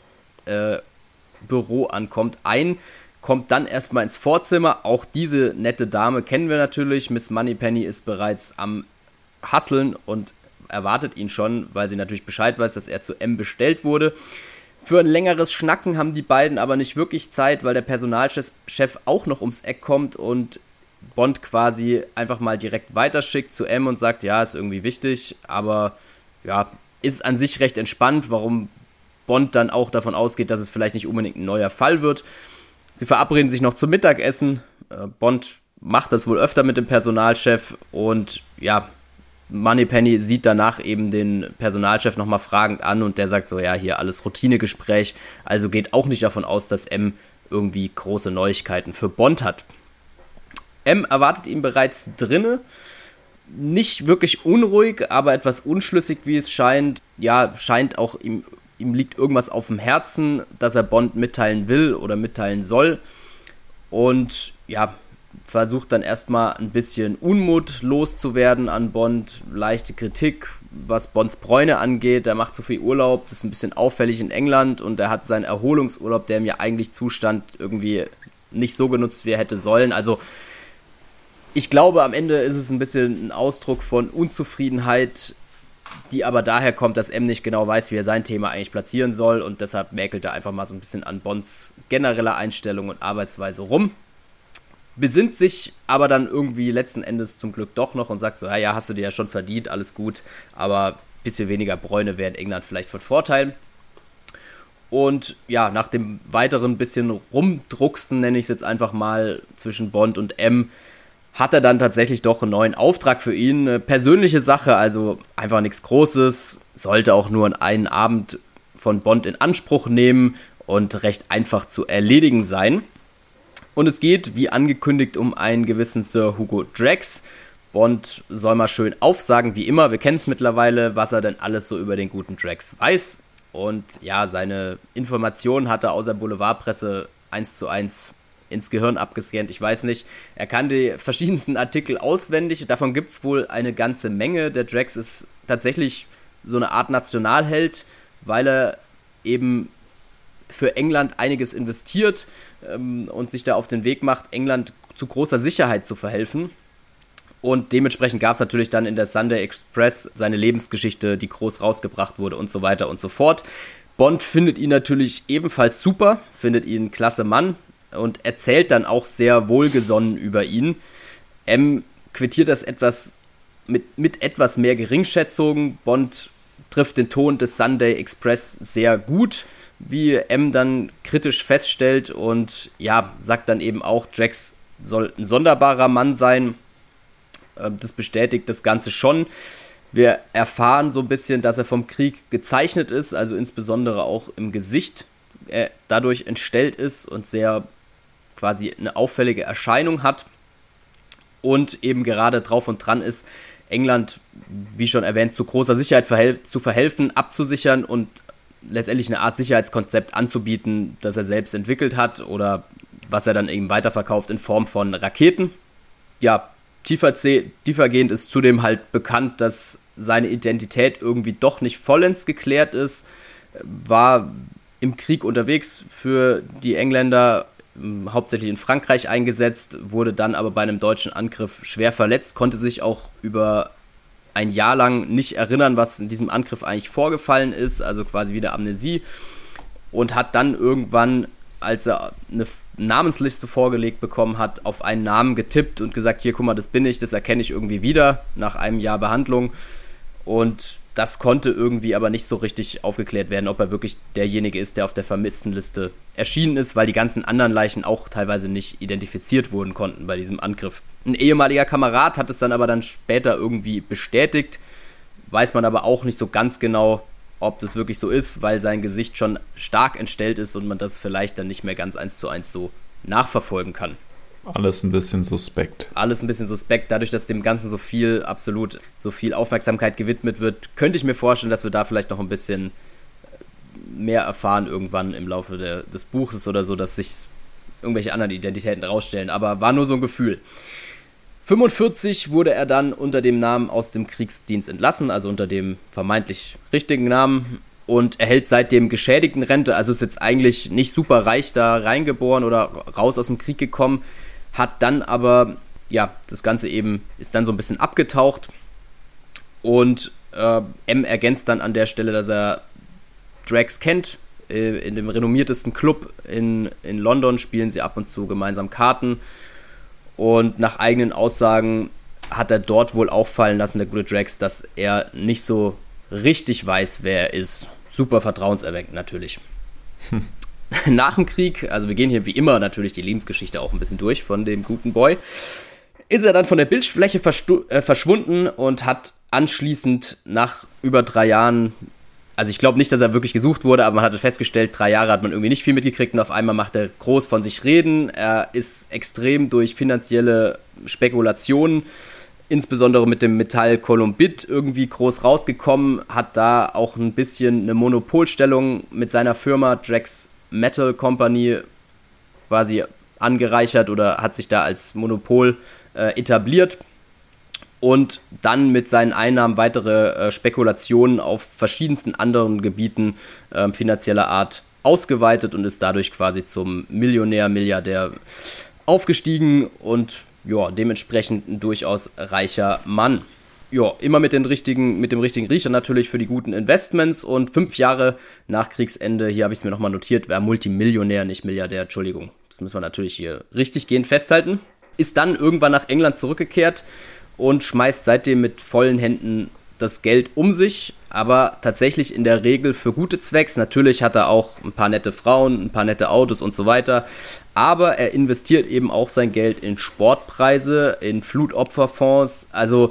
Büro ankommt, kommt dann erstmal ins Vorzimmer. Auch diese nette Dame kennen wir natürlich. Miss Moneypenny ist bereits am Hustlen und erwartet ihn schon, weil sie natürlich Bescheid weiß, dass er zu M bestellt wurde. Für ein längeres Schnacken haben die beiden aber nicht wirklich Zeit, weil der Personalchef auch noch ums Eck kommt und Bond quasi einfach mal direkt weiterschickt zu M und sagt, ja, ist irgendwie wichtig, aber ja, ist an sich recht entspannt, warum Bond dann auch davon ausgeht, dass es vielleicht nicht unbedingt ein neuer Fall wird. Sie verabreden sich noch zum Mittagessen. Bond macht das wohl öfter mit dem Personalchef und ja, Moneypenny sieht danach eben den Personalchef nochmal fragend an und der sagt so, ja, hier alles Routinegespräch, also geht auch nicht davon aus, dass M irgendwie große Neuigkeiten für Bond hat. M erwartet ihn bereits drinne, nicht wirklich unruhig, aber etwas unschlüssig, wie es scheint. Ja, scheint auch ihm liegt irgendwas auf dem Herzen, dass er Bond mitteilen will oder mitteilen soll und ja, versucht dann erstmal ein bisschen Unmut loszuwerden an Bond, leichte Kritik, was Bonds Bräune angeht, er macht zu viel Urlaub, das ist ein bisschen auffällig in England und er hat seinen Erholungsurlaub, der ihm ja eigentlich zustand, irgendwie nicht so genutzt, wie er hätte sollen, also ich glaube, am Ende ist es ein bisschen ein Ausdruck von Unzufriedenheit, die aber daher kommt, dass M nicht genau weiß, wie er sein Thema eigentlich platzieren soll und deshalb mäkelt er einfach mal so ein bisschen an Bonds genereller Einstellung und Arbeitsweise rum. Besinnt sich aber dann irgendwie letzten Endes zum Glück doch noch und sagt so, ja, hast du dir ja schon verdient, alles gut, aber ein bisschen weniger Bräune wäre in England vielleicht von Vorteil. Und ja, nach dem weiteren bisschen Rumdrucksen, nenne ich es jetzt einfach mal, zwischen Bond und M, hat er dann tatsächlich doch einen neuen Auftrag für ihn. Eine persönliche Sache, also einfach nichts Großes, sollte auch nur einen Abend von Bond in Anspruch nehmen und recht einfach zu erledigen sein. Und es geht, wie angekündigt, um einen gewissen Sir Hugo Drax. Bond soll mal schön aufsagen, wie immer. Wir kennen es mittlerweile, was er denn alles so über den guten Drax weiß. Und ja, seine Informationen hat er außer Boulevardpresse 1:1 ins Gehirn abgescannt. Ich weiß nicht, er kann die verschiedensten Artikel auswendig. Davon gibt es wohl eine ganze Menge. Der Drax ist tatsächlich so eine Art Nationalheld, weil er eben für England einiges investiert und sich da auf den Weg macht, England zu großer Sicherheit zu verhelfen. Und dementsprechend gab es natürlich dann in der Sunday Express seine Lebensgeschichte, die groß rausgebracht wurde und so weiter und so fort. Bond findet ihn natürlich ebenfalls super, findet ihn ein klasse Mann und erzählt dann auch sehr wohlgesonnen über ihn. M quittiert das etwas mit etwas mehr Geringschätzung. Bond trifft den Ton des Sunday Express sehr gut, wie M dann kritisch feststellt und ja, sagt dann eben auch, Drax soll ein sonderbarer Mann sein. Das bestätigt das Ganze schon. Wir erfahren so ein bisschen, dass er vom Krieg gezeichnet ist, also insbesondere auch im Gesicht dadurch entstellt ist und sehr quasi eine auffällige Erscheinung hat und eben gerade drauf und dran ist, England, wie schon erwähnt, zu großer Sicherheit zu verhelfen, abzusichern und letztendlich eine Art Sicherheitskonzept anzubieten, das er selbst entwickelt hat oder was er dann eben weiterverkauft in Form von Raketen. Ja, tiefergehend ist zudem halt bekannt, dass seine Identität irgendwie doch nicht vollends geklärt ist, war im Krieg unterwegs für die Engländer, hauptsächlich in Frankreich eingesetzt, wurde dann aber bei einem deutschen Angriff schwer verletzt, konnte sich auch über ein Jahr lang nicht erinnern, was in diesem Angriff eigentlich vorgefallen ist, also quasi wieder Amnesie, und hat dann irgendwann, als er eine Namensliste vorgelegt bekommen hat, auf einen Namen getippt und gesagt, hier, guck mal, das bin ich, das erkenne ich irgendwie wieder, nach einem Jahr Behandlung, und das konnte irgendwie aber nicht so richtig aufgeklärt werden, ob er wirklich derjenige ist, der auf der Vermisstenliste erschienen ist, weil die ganzen anderen Leichen auch teilweise nicht identifiziert wurden konnten bei diesem Angriff. Ein ehemaliger Kamerad hat es dann aber später irgendwie bestätigt, weiß man aber auch nicht so ganz genau, ob das wirklich so ist, weil sein Gesicht schon stark entstellt ist und man das vielleicht dann nicht mehr ganz 1:1 so nachverfolgen kann. Alles ein bisschen suspekt. Alles ein bisschen suspekt. Dadurch, dass dem Ganzen so viel Aufmerksamkeit gewidmet wird, könnte ich mir vorstellen, dass wir da vielleicht noch ein bisschen mehr erfahren irgendwann im Laufe des Buches oder so, dass sich irgendwelche anderen Identitäten rausstellen. Aber war nur so ein Gefühl. 1945 wurde er dann unter dem Namen aus dem Kriegsdienst entlassen, also unter dem vermeintlich richtigen Namen, und erhält seitdem Geschädigtenrente. Also ist jetzt eigentlich nicht super reich da reingeboren oder raus aus dem Krieg gekommen, hat dann aber, ja, das Ganze eben ist dann so ein bisschen abgetaucht, und M ergänzt dann an der Stelle, dass er Drax kennt. In dem renommiertesten Club in London spielen sie ab und zu gemeinsam Karten, und nach eigenen Aussagen hat er dort wohl auffallen lassen, der gute Drax, dass er nicht so richtig weiß, wer er ist. Super vertrauenserweckend natürlich. Nach dem Krieg, also wir gehen hier wie immer natürlich die Lebensgeschichte auch ein bisschen durch von dem guten Boy, ist er dann von der Bildfläche verschwunden und hat anschließend nach über 3 Jahren, also ich glaube nicht, dass er wirklich gesucht wurde, aber man hatte festgestellt, 3 Jahre hat man irgendwie nicht viel mitgekriegt, und auf einmal macht er groß von sich reden. Er ist extrem durch finanzielle Spekulationen, insbesondere mit dem Metall Columbit, irgendwie groß rausgekommen, hat da auch ein bisschen eine Monopolstellung mit seiner Firma Drax Metal Company quasi angereichert oder hat sich da als Monopol etabliert und dann mit seinen Einnahmen weitere Spekulationen auf verschiedensten anderen Gebieten finanzieller Art ausgeweitet und ist dadurch quasi zum Milliardär aufgestiegen und ja, dementsprechend ein durchaus reicher Mann. Ja, immer mit dem richtigen Riecher natürlich für die guten Investments, und 5 Jahre nach Kriegsende, hier habe ich es mir nochmal notiert, war Multimillionär, nicht Milliardär, Entschuldigung. Das müssen wir natürlich hier richtiggehend festhalten. Ist dann irgendwann nach England zurückgekehrt und schmeißt seitdem mit vollen Händen das Geld um sich, aber tatsächlich in der Regel für gute Zwecks. Natürlich hat er auch ein paar nette Frauen, ein paar nette Autos und so weiter, aber er investiert eben auch sein Geld in Sportpreise, in Flutopferfonds, also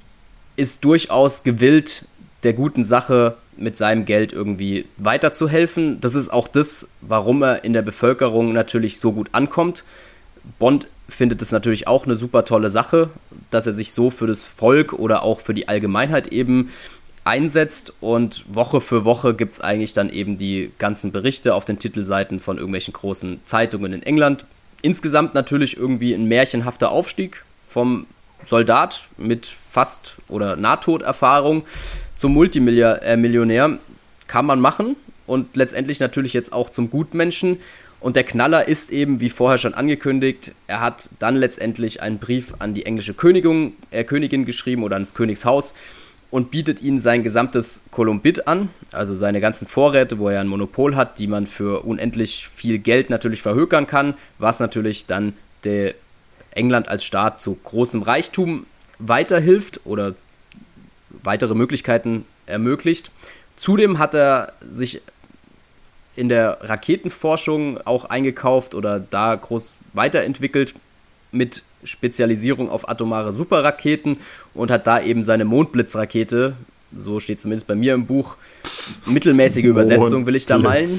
ist durchaus gewillt, der guten Sache mit seinem Geld irgendwie weiterzuhelfen. Das ist auch das, warum er in der Bevölkerung natürlich so gut ankommt. Bond findet es natürlich auch eine super tolle Sache, dass er sich so für das Volk oder auch für die Allgemeinheit eben einsetzt, und Woche für Woche gibt es eigentlich dann eben die ganzen Berichte auf den Titelseiten von irgendwelchen großen Zeitungen in England. Insgesamt natürlich irgendwie ein märchenhafter Aufstieg vom Soldat mit Fast- oder Nahtoderfahrung zum Multimillionär kann man machen, und letztendlich natürlich jetzt auch zum Gutmenschen. Und der Knaller ist eben, wie vorher schon angekündigt, er hat dann letztendlich einen Brief an die englische Königin geschrieben oder ans Königshaus und bietet ihnen sein gesamtes Columbit an, also seine ganzen Vorräte, wo er ein Monopol hat, die man für unendlich viel Geld natürlich verhökern kann, was natürlich dann der England als Staat zu großem Reichtum weiterhilft oder weitere Möglichkeiten ermöglicht. Zudem hat er sich in der Raketenforschung auch eingekauft oder da groß weiterentwickelt mit Spezialisierung auf atomare Superraketen und hat da eben seine Mondblitzrakete, so steht zumindest bei mir im Buch, mittelmäßige Übersetzung will ich da malen.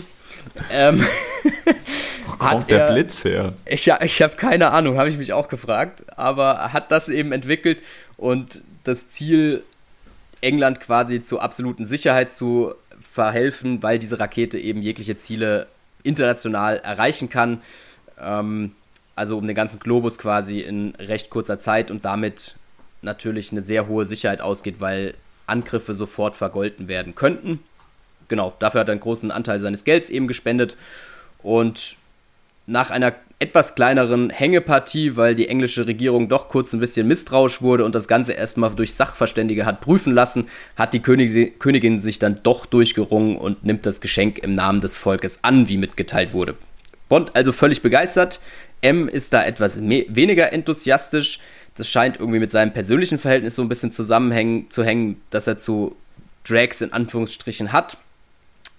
Wo kommt der Blitz her? Ich habe keine Ahnung, habe ich mich auch gefragt, aber er hat das eben entwickelt und das Ziel, England quasi zur absoluten Sicherheit zu verhelfen, weil diese Rakete eben jegliche Ziele international erreichen kann, also um den ganzen Globus quasi in recht kurzer Zeit, und damit natürlich eine sehr hohe Sicherheit ausgeht, weil Angriffe sofort vergolten werden könnten. Genau, dafür hat er einen großen Anteil seines Gelds eben gespendet, und nach einer etwas kleineren Hängepartie, weil die englische Regierung doch kurz ein bisschen misstrauisch wurde und das Ganze erstmal durch Sachverständige hat prüfen lassen, hat die Königin sich dann doch durchgerungen und nimmt das Geschenk im Namen des Volkes an, wie mitgeteilt wurde. Bond also völlig begeistert. M ist da etwas weniger enthusiastisch. Das scheint irgendwie mit seinem persönlichen Verhältnis so ein bisschen zu hängen, dass er zu Drax in Anführungsstrichen hat.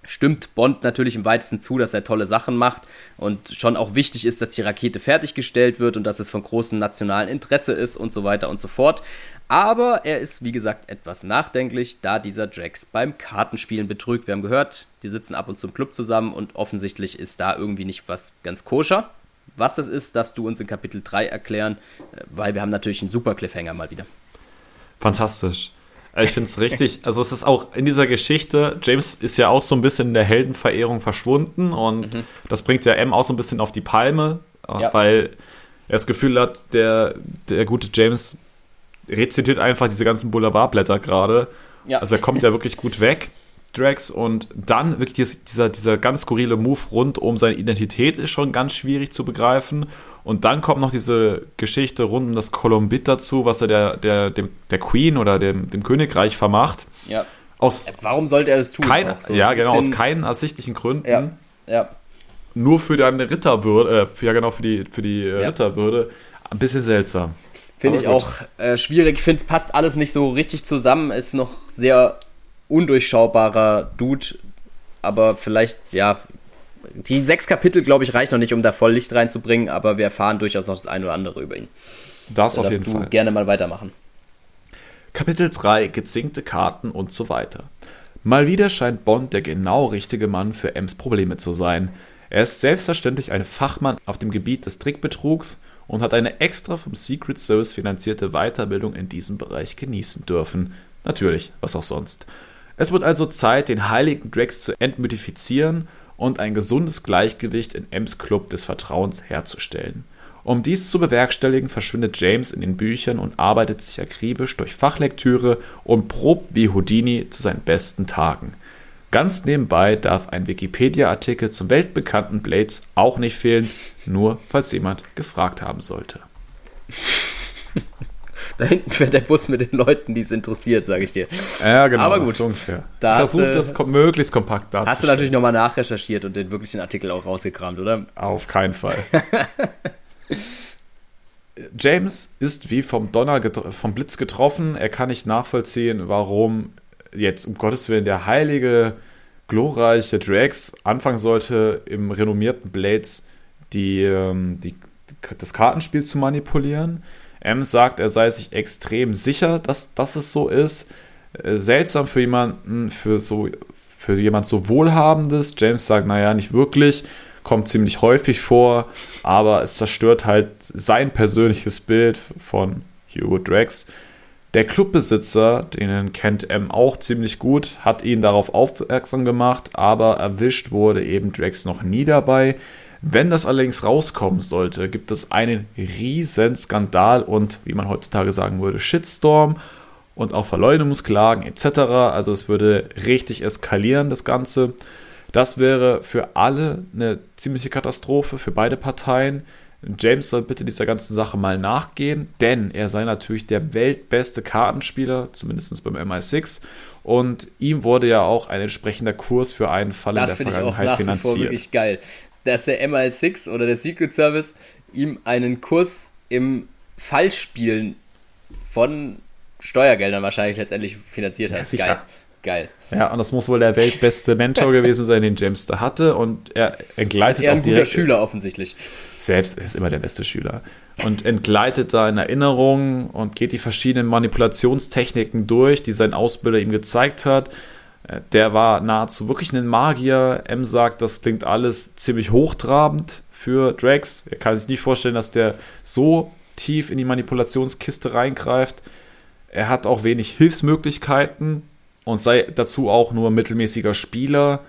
stimmt Bond natürlich im weitesten zu, dass er tolle Sachen macht und schon auch wichtig ist, dass die Rakete fertiggestellt wird und dass es von großem nationalen Interesse ist und so weiter und so fort. Aber er ist, wie gesagt, etwas nachdenklich, da dieser Drax beim Kartenspielen betrügt. Wir haben gehört, die sitzen ab und zu im Club zusammen und offensichtlich ist da irgendwie nicht was ganz koscher. Was das ist, darfst du uns in Kapitel 3 erklären, weil wir haben natürlich einen super Cliffhanger mal wieder. Fantastisch. Ich finde es richtig, also es ist auch in dieser Geschichte, James ist ja auch so ein bisschen in der Heldenverehrung verschwunden und das bringt ja M auch so ein bisschen auf die Palme, weil er das Gefühl hat, der gute James rezitiert einfach diese ganzen Boulevardblätter gerade. Ja. Also er kommt ja wirklich gut weg, Drax, und dann wirklich dieser ganz skurrile Move rund um seine Identität ist schon ganz schwierig zu begreifen. Und dann kommt noch diese Geschichte rund um das Kolumbit dazu, was er der Queen oder dem Königreich vermacht. Ja. Warum sollte er das tun? Aus keinen ersichtlichen Gründen. Ja. Nur für deine Ritterwürde, für die Ritterwürde. Ein bisschen seltsam. Finde ich auch schwierig. Ich finde, es passt alles nicht so richtig zusammen. Ist noch sehr undurchschaubarer Dude. Aber vielleicht, die 6 Kapitel, glaube ich, reichen noch nicht, um da voll Licht reinzubringen. Aber wir erfahren durchaus noch das ein oder andere über ihn. Das auf jeden Fall. Darfst du gerne mal weitermachen. Kapitel 3, gezinkte Karten und so weiter. Mal wieder scheint Bond der genau richtige Mann für M's Probleme zu sein. Er ist selbstverständlich ein Fachmann auf dem Gebiet des Trickbetrugs und hat eine extra vom Secret Service finanzierte Weiterbildung in diesem Bereich genießen dürfen. Natürlich, was auch sonst. Es wird also Zeit, den heiligen Drax zu entmythifizieren und ein gesundes Gleichgewicht in M's Club des Vertrauens herzustellen. Um dies zu bewerkstelligen, verschwindet James in den Büchern und arbeitet sich akribisch durch Fachlektüre und probt wie Houdini zu seinen besten Tagen. Ganz nebenbei darf ein Wikipedia-Artikel zum weltbekannten Blades auch nicht fehlen, nur falls jemand gefragt haben sollte. Da hinten fährt der Bus mit den Leuten, die es interessiert, sage ich dir. Ja, genau. Aber gut, so ungefähr. Versucht das möglichst kompakt darzustellen. Hast du natürlich nochmal nachrecherchiert und den wirklichen Artikel auch rausgekramt, oder? Auf keinen Fall. James ist wie vom Blitz getroffen. Er kann nicht nachvollziehen, warum jetzt um Gottes Willen der heilige, glorreiche Drax anfangen sollte, im renommierten Blades das Kartenspiel zu manipulieren. M sagt, er sei sich extrem sicher, dass es so ist. Seltsam für jemanden, für jemand so Wohlhabendes. James sagt, naja, nicht wirklich. Kommt ziemlich häufig vor, aber es zerstört halt sein persönliches Bild von Hugo Drax. Der Clubbesitzer, den kennt M auch ziemlich gut, hat ihn darauf aufmerksam gemacht, aber erwischt wurde eben Drax noch nie dabei. Wenn das allerdings rauskommen sollte, gibt es einen riesen Skandal und, wie man heutzutage sagen würde, Shitstorm und auch Verleumdungsklagen etc. Also es würde richtig eskalieren, das Ganze. Das wäre für alle eine ziemliche Katastrophe, für beide Parteien. James soll bitte dieser ganzen Sache mal nachgehen, denn er sei natürlich der weltbeste Kartenspieler, zumindest beim MI6. Und ihm wurde ja auch ein entsprechender Kurs für einen Fall in der Vergangenheit finanziert. Das finde ich auch nach wie vor wirklich geil, dass der MI6 oder der Secret Service ihm einen Kurs im Fallspielen von Steuergeldern wahrscheinlich letztendlich finanziert hat. Ja, Geil. Ja, und das muss wohl der weltbeste Mentor gewesen sein, den James da hatte. Und er entgleitet auch direkt. Er ist ein guter Schüler offensichtlich. Selbst ist immer der beste Schüler. Und entgleitet da in Erinnerungen und geht die verschiedenen Manipulationstechniken durch, die sein Ausbilder ihm gezeigt hat. Der war nahezu wirklich ein Magier. M sagt, das klingt alles ziemlich hochtrabend für Drax. Er kann sich nicht vorstellen, dass der so tief in die Manipulationskiste reingreift. Er hat auch wenig Hilfsmöglichkeiten und sei dazu auch nur mittelmäßiger Spieler,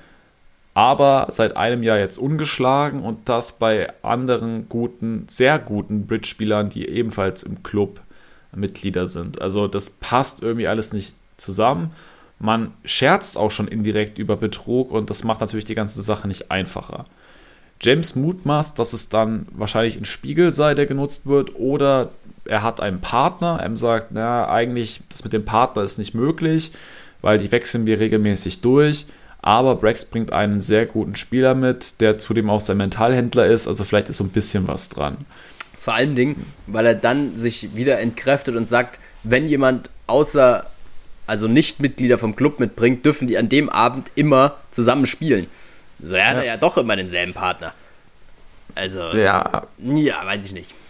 aber seit einem Jahr jetzt ungeschlagen und das bei anderen sehr guten Bridge-Spielern, die ebenfalls im Club Mitglieder sind. Also das passt irgendwie alles nicht zusammen. Man scherzt auch schon indirekt über Betrug und das macht natürlich die ganze Sache nicht einfacher. James mutmaßt, dass es dann wahrscheinlich ein Spiegel sei, der genutzt wird, oder er hat einen Partner. M sagt, eigentlich das mit dem Partner ist nicht möglich, weil die wechseln wir regelmäßig durch. Aber Drax bringt einen sehr guten Spieler mit, der zudem auch sein Mentalhändler ist, also vielleicht ist so ein bisschen was dran. Vor allen Dingen, weil er dann sich wieder entkräftet und sagt, wenn jemand außer also Nicht-Mitglieder vom Club mitbringt, dürfen die an dem Abend immer zusammen spielen. So, er hat ja doch immer denselben Partner. Also, ja, weiß ich nicht.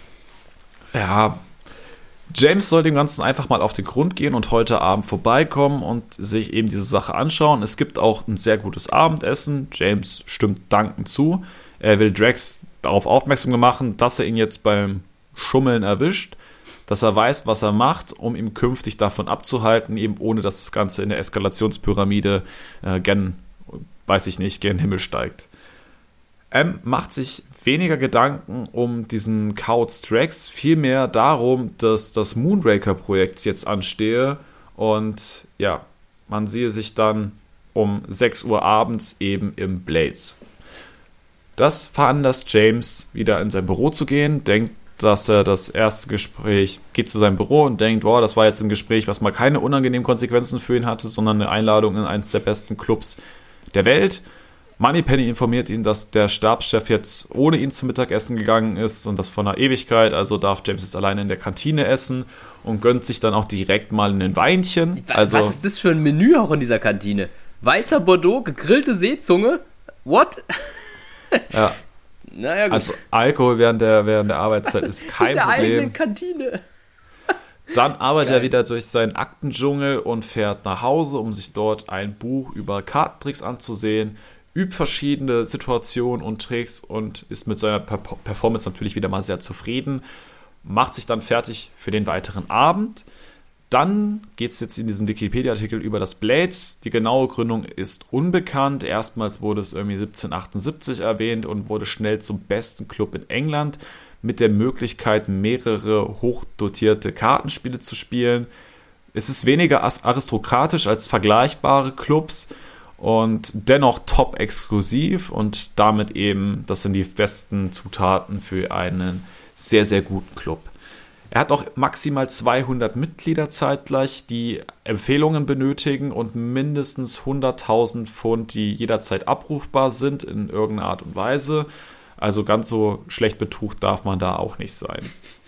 Ja, James soll dem Ganzen einfach mal auf den Grund gehen und heute Abend vorbeikommen und sich eben diese Sache anschauen. Es gibt auch ein sehr gutes Abendessen. James stimmt dankend zu. Er will Drax darauf aufmerksam machen, dass er ihn jetzt beim Schummeln erwischt, dass er weiß, was er macht, um ihn künftig davon abzuhalten, eben ohne dass das Ganze in der Eskalationspyramide gen Himmel steigt. Macht sich weniger Gedanken um diesen Couch Drax, vielmehr darum, dass das Moonraker-Projekt jetzt anstehe und ja, man sehe sich dann um 6 Uhr abends eben im Blades. Das veranlasst James, wieder in sein Büro zu gehen, denkt, dass er das erste Gespräch, geht zu seinem Büro und denkt, das war jetzt ein Gespräch, was mal keine unangenehmen Konsequenzen für ihn hatte, sondern eine Einladung in eines der besten Clubs der Welt. Moneypenny informiert ihn, dass der Stabschef jetzt ohne ihn zum Mittagessen gegangen ist und das von einer Ewigkeit, also darf James jetzt alleine in der Kantine essen und gönnt sich dann auch direkt mal ein Weinchen. Was ist das für ein Menü auch in dieser Kantine? Weißer Bordeaux, gegrillte Seezunge? What? Ja. Naja, gut. Also Alkohol während der Arbeitszeit ist kein in der Problem. eigenen Kantine. Dann arbeitet er wieder durch seinen Aktendschungel und fährt nach Hause, um sich dort ein Buch über Kartentricks anzusehen, übt verschiedene Situationen und Tricks und ist mit seiner Performance natürlich wieder mal sehr zufrieden, macht sich dann fertig für den weiteren Abend. Dann geht es jetzt in diesem Wikipedia-Artikel über das Blades. Die genaue Gründung ist unbekannt. Erstmals wurde es irgendwie 1778 erwähnt und wurde schnell zum besten Club in England mit der Möglichkeit, mehrere hochdotierte Kartenspiele zu spielen. Es ist weniger aristokratisch als vergleichbare Clubs und dennoch top exklusiv und damit eben, das sind die besten Zutaten für einen sehr, sehr guten Club. Er hat auch maximal 200 Mitglieder zeitgleich, die Empfehlungen benötigen und mindestens 100.000 Pfund, die jederzeit abrufbar sind in irgendeiner Art und Weise. Also ganz so schlecht betucht darf man da auch nicht sein.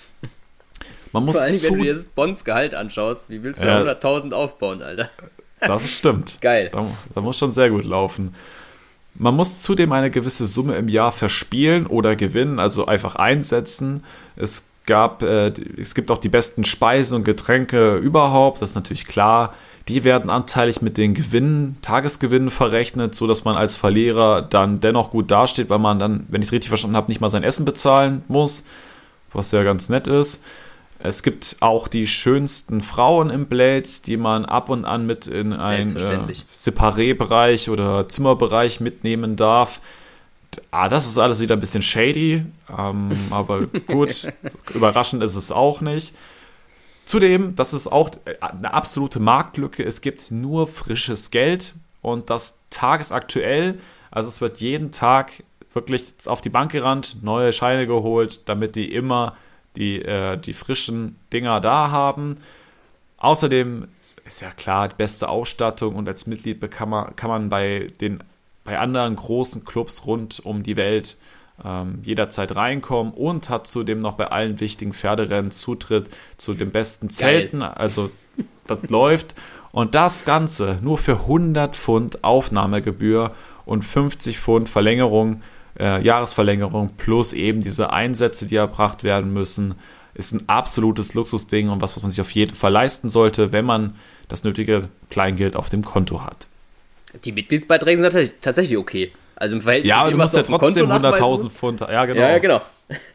Man muss vor allem, wenn du dir das Bonds Gehalt anschaust, wie willst du 100.000 aufbauen, Alter? Das stimmt. Geil. Da muss schon sehr gut laufen. Man muss zudem eine gewisse Summe im Jahr verspielen oder gewinnen, also einfach einsetzen. Es gibt auch die besten Speisen und Getränke überhaupt, das ist natürlich klar. Die werden anteilig mit den Tagesgewinnen verrechnet, sodass man als Verlierer dann dennoch gut dasteht, weil man dann, wenn ich es richtig verstanden habe, nicht mal sein Essen bezahlen muss, was ja ganz nett ist. Es gibt auch die schönsten Frauen im Blades, die man ab und an mit in einen Separé-Bereich oder Zimmerbereich mitnehmen darf. Das ist alles wieder ein bisschen shady, aber gut, überraschend ist es auch nicht. Zudem, das ist auch eine absolute Marktlücke, es gibt nur frisches Geld und das tagesaktuell, also es wird jeden Tag wirklich auf die Bank gerannt, neue Scheine geholt, damit die immer die frischen Dinger da haben. Außerdem ist ja klar, die beste Ausstattung und als Mitglied kann man bei anderen großen Clubs rund um die Welt jederzeit reinkommen und hat zudem noch bei allen wichtigen Pferderennen Zutritt zu den besten Zelten. Geil. Also das läuft. Und das Ganze nur für 100 Pfund Aufnahmegebühr und 50 Pfund Jahresverlängerung plus eben diese Einsätze, die erbracht werden müssen, ist ein absolutes Luxusding und was man sich auf jeden Fall leisten sollte, wenn man das nötige Kleingeld auf dem Konto hat. Die Mitgliedsbeiträge sind tatsächlich okay. Also im Verhältnis ja, du musst ja trotzdem 100.000 Pfund. Ja, genau. Ja, genau.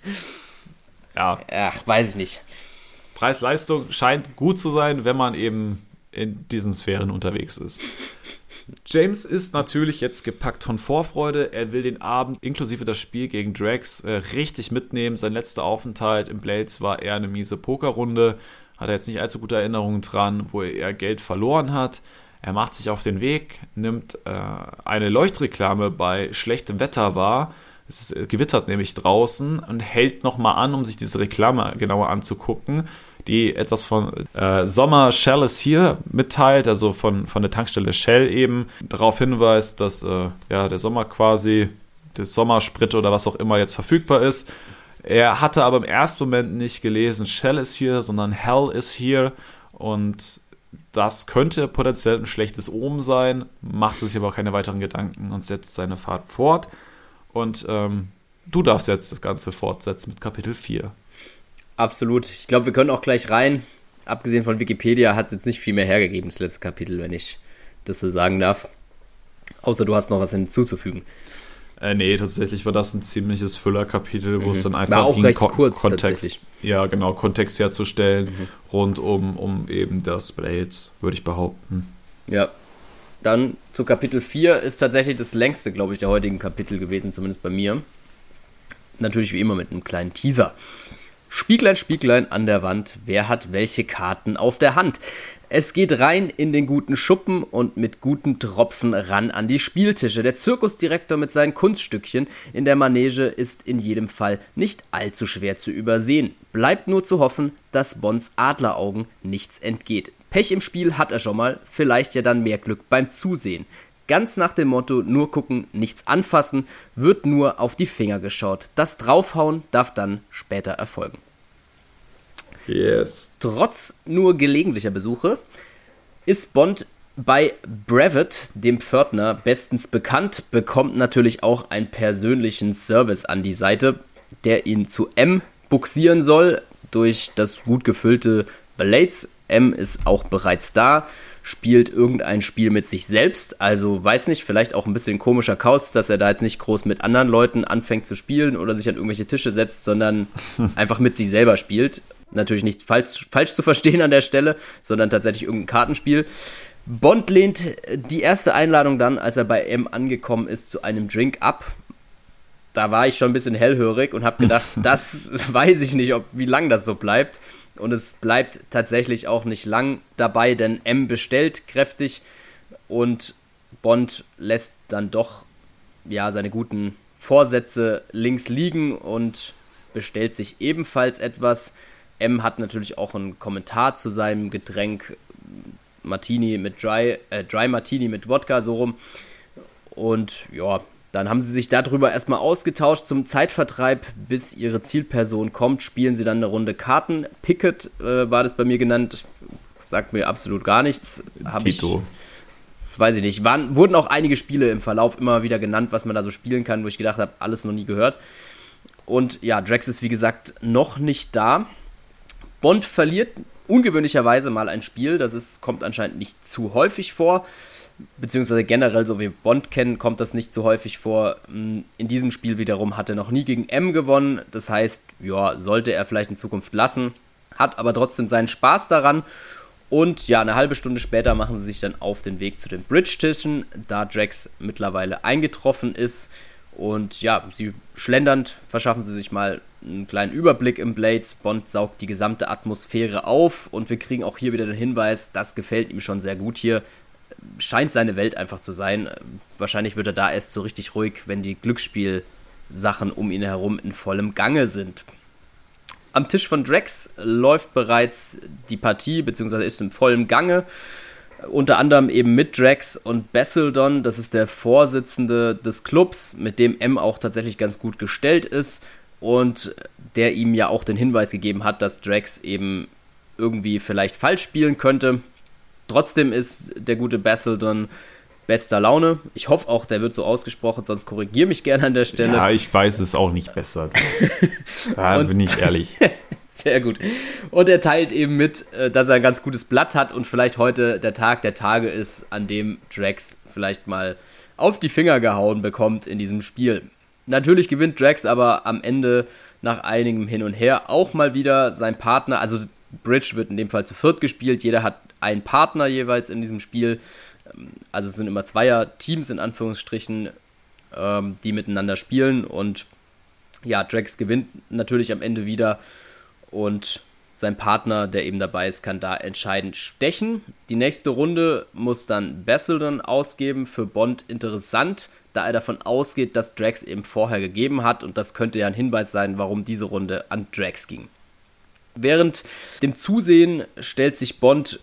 Ja. Ach, weiß ich nicht. Preis-Leistung scheint gut zu sein, wenn man eben in diesen Sphären unterwegs ist. James ist natürlich jetzt gepackt von Vorfreude. Er will den Abend inklusive das Spiel gegen Drax richtig mitnehmen. Sein letzter Aufenthalt im Blades war eher eine miese Pokerrunde. Hat er jetzt nicht allzu gute Erinnerungen dran, wo er Geld verloren hat. Er macht sich auf den Weg, nimmt eine Leuchtreklame bei schlechtem Wetter wahr. Es gewittert nämlich draußen und hält nochmal an, um sich diese Reklame genauer anzugucken, die etwas von Sommer Shell is here mitteilt, also von der Tankstelle Shell eben, darauf hinweist, dass der Sommer quasi, das Sommersprit oder was auch immer jetzt verfügbar ist. Er hatte aber im ersten Moment nicht gelesen, Shell is here, sondern Hell is here und das könnte potenziell ein schlechtes Omen sein, macht sich aber auch keine weiteren Gedanken und setzt seine Fahrt fort. Und du darfst jetzt das Ganze fortsetzen mit Kapitel 4. Absolut. Ich glaube, wir können auch gleich rein. Abgesehen von Wikipedia hat es jetzt nicht viel mehr hergegeben, das letzte Kapitel, wenn ich das so sagen darf. Außer du hast noch was hinzuzufügen. Nee, tatsächlich war das ein ziemliches Füllerkapitel, wo es dann einfach war auch ging, recht kurz, Kontext, ja genau, Kontext herzustellen, rund um eben das Blades, würde ich behaupten. Ja, dann zu Kapitel 4 ist tatsächlich das längste, glaube ich, der heutigen Kapitel gewesen, zumindest bei mir. Natürlich wie immer mit einem kleinen Teaser. Spieglein, Spieglein an der Wand, wer hat welche Karten auf der Hand? Es geht rein in den guten Schuppen und mit guten Tropfen ran an die Spieltische. Der Zirkusdirektor mit seinen Kunststückchen in der Manege ist in jedem Fall nicht allzu schwer zu übersehen. Bleibt nur zu hoffen, dass Bonds Adleraugen nichts entgeht. Pech im Spiel hat er schon mal, vielleicht ja dann mehr Glück beim Zusehen. Ganz nach dem Motto, nur gucken, nichts anfassen, wird nur auf die Finger geschaut. Das Draufhauen darf dann später erfolgen. Yes. Trotz nur gelegentlicher Besuche ist Bond bei Brevet, dem Pförtner, bestens bekannt, bekommt natürlich auch einen persönlichen Service an die Seite, der ihn zu M buxieren soll durch das gut gefüllte Blades. M ist auch bereits da, spielt irgendein Spiel mit sich selbst, also weiß nicht, vielleicht auch ein bisschen komischer Kauz, dass er da jetzt nicht groß mit anderen Leuten anfängt zu spielen oder sich an irgendwelche Tische setzt, sondern einfach mit sich selber spielt. Natürlich nicht falsch zu verstehen an der Stelle, sondern tatsächlich irgendein Kartenspiel. Bond lehnt die erste Einladung dann, als er bei M angekommen ist, zu einem Drink ab. Da war ich schon ein bisschen hellhörig und habe gedacht, das weiß ich nicht, wie lang das so bleibt. Und es bleibt tatsächlich auch nicht lang dabei, denn M bestellt kräftig und Bond lässt dann doch ja seine guten Vorsätze links liegen und bestellt sich ebenfalls etwas. M hat natürlich auch einen Kommentar zu seinem Getränk, Martini mit Dry Martini mit Wodka, so rum. Und ja, dann haben sie sich darüber erstmal ausgetauscht zum Zeitvertreib, bis ihre Zielperson kommt, spielen sie dann eine Runde Karten. Picket war das bei mir genannt, sagt mir absolut gar nichts. Tito. Weiß ich nicht, wurden auch einige Spiele im Verlauf immer wieder genannt, was man da so spielen kann, wo ich gedacht habe, alles noch nie gehört. Und ja, Drax ist wie gesagt noch nicht da. Bond verliert ungewöhnlicherweise mal ein Spiel, kommt anscheinend nicht zu häufig vor, beziehungsweise generell, so wie wir Bond kennen, kommt das nicht zu häufig vor. In diesem Spiel wiederum hat er noch nie gegen M gewonnen, das heißt, ja, sollte er vielleicht in Zukunft lassen, hat aber trotzdem seinen Spaß daran. Und ja, eine halbe Stunde später machen sie sich dann auf den Weg zu den Bridge-Tischen, da Drax mittlerweile eingetroffen ist. Und ja, sie schlendernd verschaffen sie sich mal einen kleinen Überblick im Blades. Bond saugt die gesamte Atmosphäre auf und wir kriegen auch hier wieder den Hinweis, das gefällt ihm schon sehr gut hier. Scheint seine Welt einfach zu sein. Wahrscheinlich wird er da erst so richtig ruhig, wenn die Glücksspielsachen um ihn herum in vollem Gange sind. Am Tisch von Drax läuft bereits die Partie, beziehungsweise ist im vollen Gange. Unter anderem eben mit Drax und Basildon, das ist der Vorsitzende des Clubs, mit dem M auch tatsächlich ganz gut gestellt ist und der ihm ja auch den Hinweis gegeben hat, dass Drax eben irgendwie vielleicht falsch spielen könnte. Trotzdem ist der gute Basildon bester Laune. Ich hoffe auch, der wird so ausgesprochen, sonst korrigiere mich gerne an der Stelle. Ja, ich weiß es auch nicht besser. Da bin ich ehrlich. Sehr gut. Und er teilt eben mit, dass er ein ganz gutes Blatt hat und vielleicht heute der Tag der Tage ist, an dem Drax vielleicht mal auf die Finger gehauen bekommt in diesem Spiel. Natürlich gewinnt Drax aber am Ende nach einigem Hin und Her auch mal wieder sein Partner, also Bridge wird in dem Fall zu viert gespielt, jeder hat einen Partner jeweils in diesem Spiel, also es sind immer Zweier-Teams in Anführungsstrichen, die miteinander spielen und ja, Drax gewinnt natürlich am Ende wieder. Und sein Partner, der eben dabei ist, kann da entscheidend stechen. Die nächste Runde muss dann Basildon ausgeben. Für Bond interessant, da er davon ausgeht, dass Drax eben vorher gegeben hat. Und das könnte ja ein Hinweis sein, warum diese Runde an Drax ging. Während dem Zusehen stellt sich Bond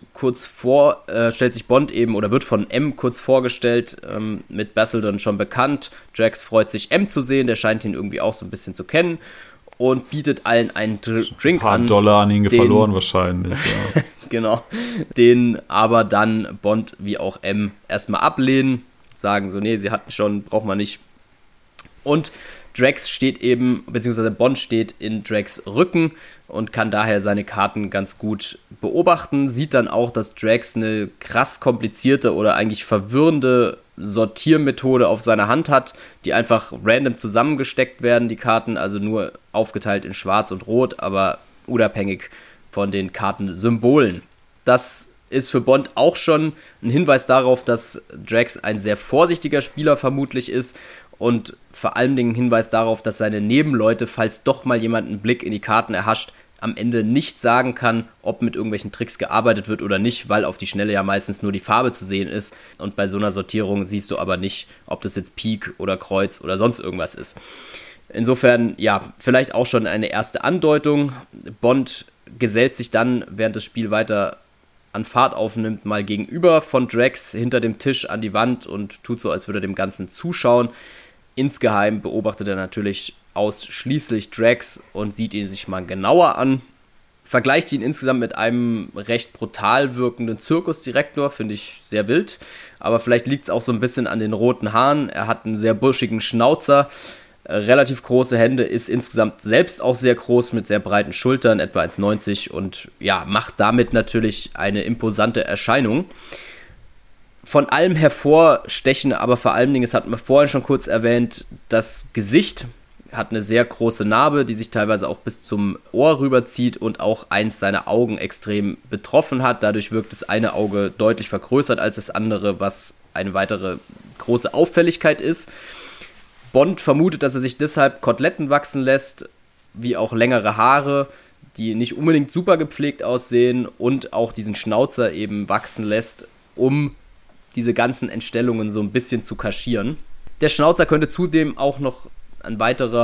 eben oder wird von M kurz vorgestellt, mit Basildon schon bekannt. Drax freut sich, M zu sehen, der scheint ihn irgendwie auch so ein bisschen zu kennen. Und bietet allen einen Drink an. Ein paar Dollar an ihn verloren wahrscheinlich. Ja. Genau. Den aber dann Bond wie auch M erstmal ablehnen, sagen so, nee, sie hatten schon, braucht man nicht. Und Drax steht eben, beziehungsweise Bond steht in Drax Rücken und kann daher seine Karten ganz gut beobachten. Sieht dann auch, dass Drax eine krass komplizierte oder eigentlich verwirrende Sortiermethode auf seiner Hand hat, die einfach random zusammengesteckt werden, die Karten, also nur aufgeteilt in Schwarz und Rot, aber unabhängig von den Kartensymbolen. Das ist für Bond auch schon ein Hinweis darauf, dass Drax ein sehr vorsichtiger Spieler vermutlich ist und vor allen Dingen ein Hinweis darauf, dass seine Nebenleute, falls doch mal jemand einen Blick in die Karten erhascht, am Ende nicht sagen kann, ob mit irgendwelchen Tricks gearbeitet wird oder nicht, weil auf die Schnelle ja meistens nur die Farbe zu sehen ist und bei so einer Sortierung siehst du aber nicht, ob das jetzt Pik oder Kreuz oder sonst irgendwas ist. Insofern, ja, vielleicht auch schon eine erste Andeutung. Bond gesellt sich dann, während das Spiel weiter an Fahrt aufnimmt, mal gegenüber von Drax hinter dem Tisch an die Wand und tut so, als würde er dem Ganzen zuschauen. Insgeheim beobachtet er natürlich ausschließlich Drax und sieht ihn sich mal genauer an. Vergleicht ihn insgesamt mit einem recht brutal wirkenden Zirkusdirektor, finde ich sehr wild. Aber vielleicht liegt es auch so ein bisschen an den roten Haaren. Er hat einen sehr buschigen Schnauzer, relativ große Hände, ist insgesamt selbst auch sehr groß mit sehr breiten Schultern, etwa 1,90 und ja, macht damit natürlich eine imposante Erscheinung. Von allem hervorstechen aber vor allen Dingen, das hatten wir vorhin schon kurz erwähnt, das Gesicht hat eine sehr große Narbe, die sich teilweise auch bis zum Ohr rüberzieht und auch eins seiner Augen extrem betroffen hat. Dadurch wirkt das eine Auge deutlich vergrößert als das andere, was eine weitere große Auffälligkeit ist. Bond vermutet, dass er sich deshalb Koteletten wachsen lässt, wie auch längere Haare, die nicht unbedingt super gepflegt aussehen und auch diesen Schnauzer eben wachsen lässt, um diese ganzen Entstellungen so ein bisschen zu kaschieren. Der Schnauzer könnte zudem auch noch eine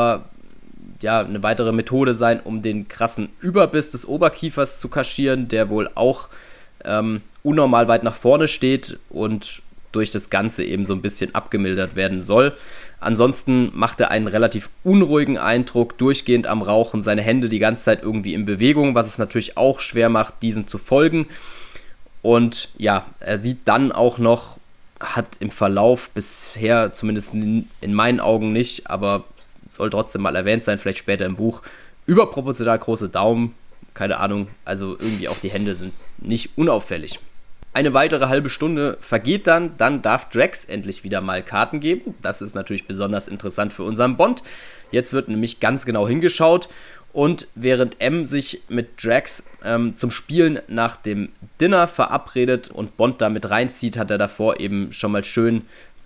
weitere Methode sein, um den krassen Überbiss des Oberkiefers zu kaschieren, der wohl auch unnormal weit nach vorne steht und durch das Ganze eben so ein bisschen abgemildert werden soll. Ansonsten macht er einen relativ unruhigen Eindruck, durchgehend am Rauchen, seine Hände die ganze Zeit irgendwie in Bewegung, was es natürlich auch schwer macht, diesen zu folgen. Und ja, er sieht dann auch noch, hat im Verlauf bisher, zumindest in meinen Augen nicht, aber soll trotzdem mal erwähnt sein, vielleicht später im Buch, überproportional große Daumen, keine Ahnung, also irgendwie auch die Hände sind nicht unauffällig. Eine weitere halbe Stunde vergeht dann darf Drax endlich wieder mal Karten geben. Das ist natürlich besonders interessant für unseren Bond. Jetzt wird nämlich ganz genau hingeschaut und während M sich mit Drax zum Spielen nach dem Dinner verabredet und Bond da mit reinzieht, hat er davor eben schon mal schön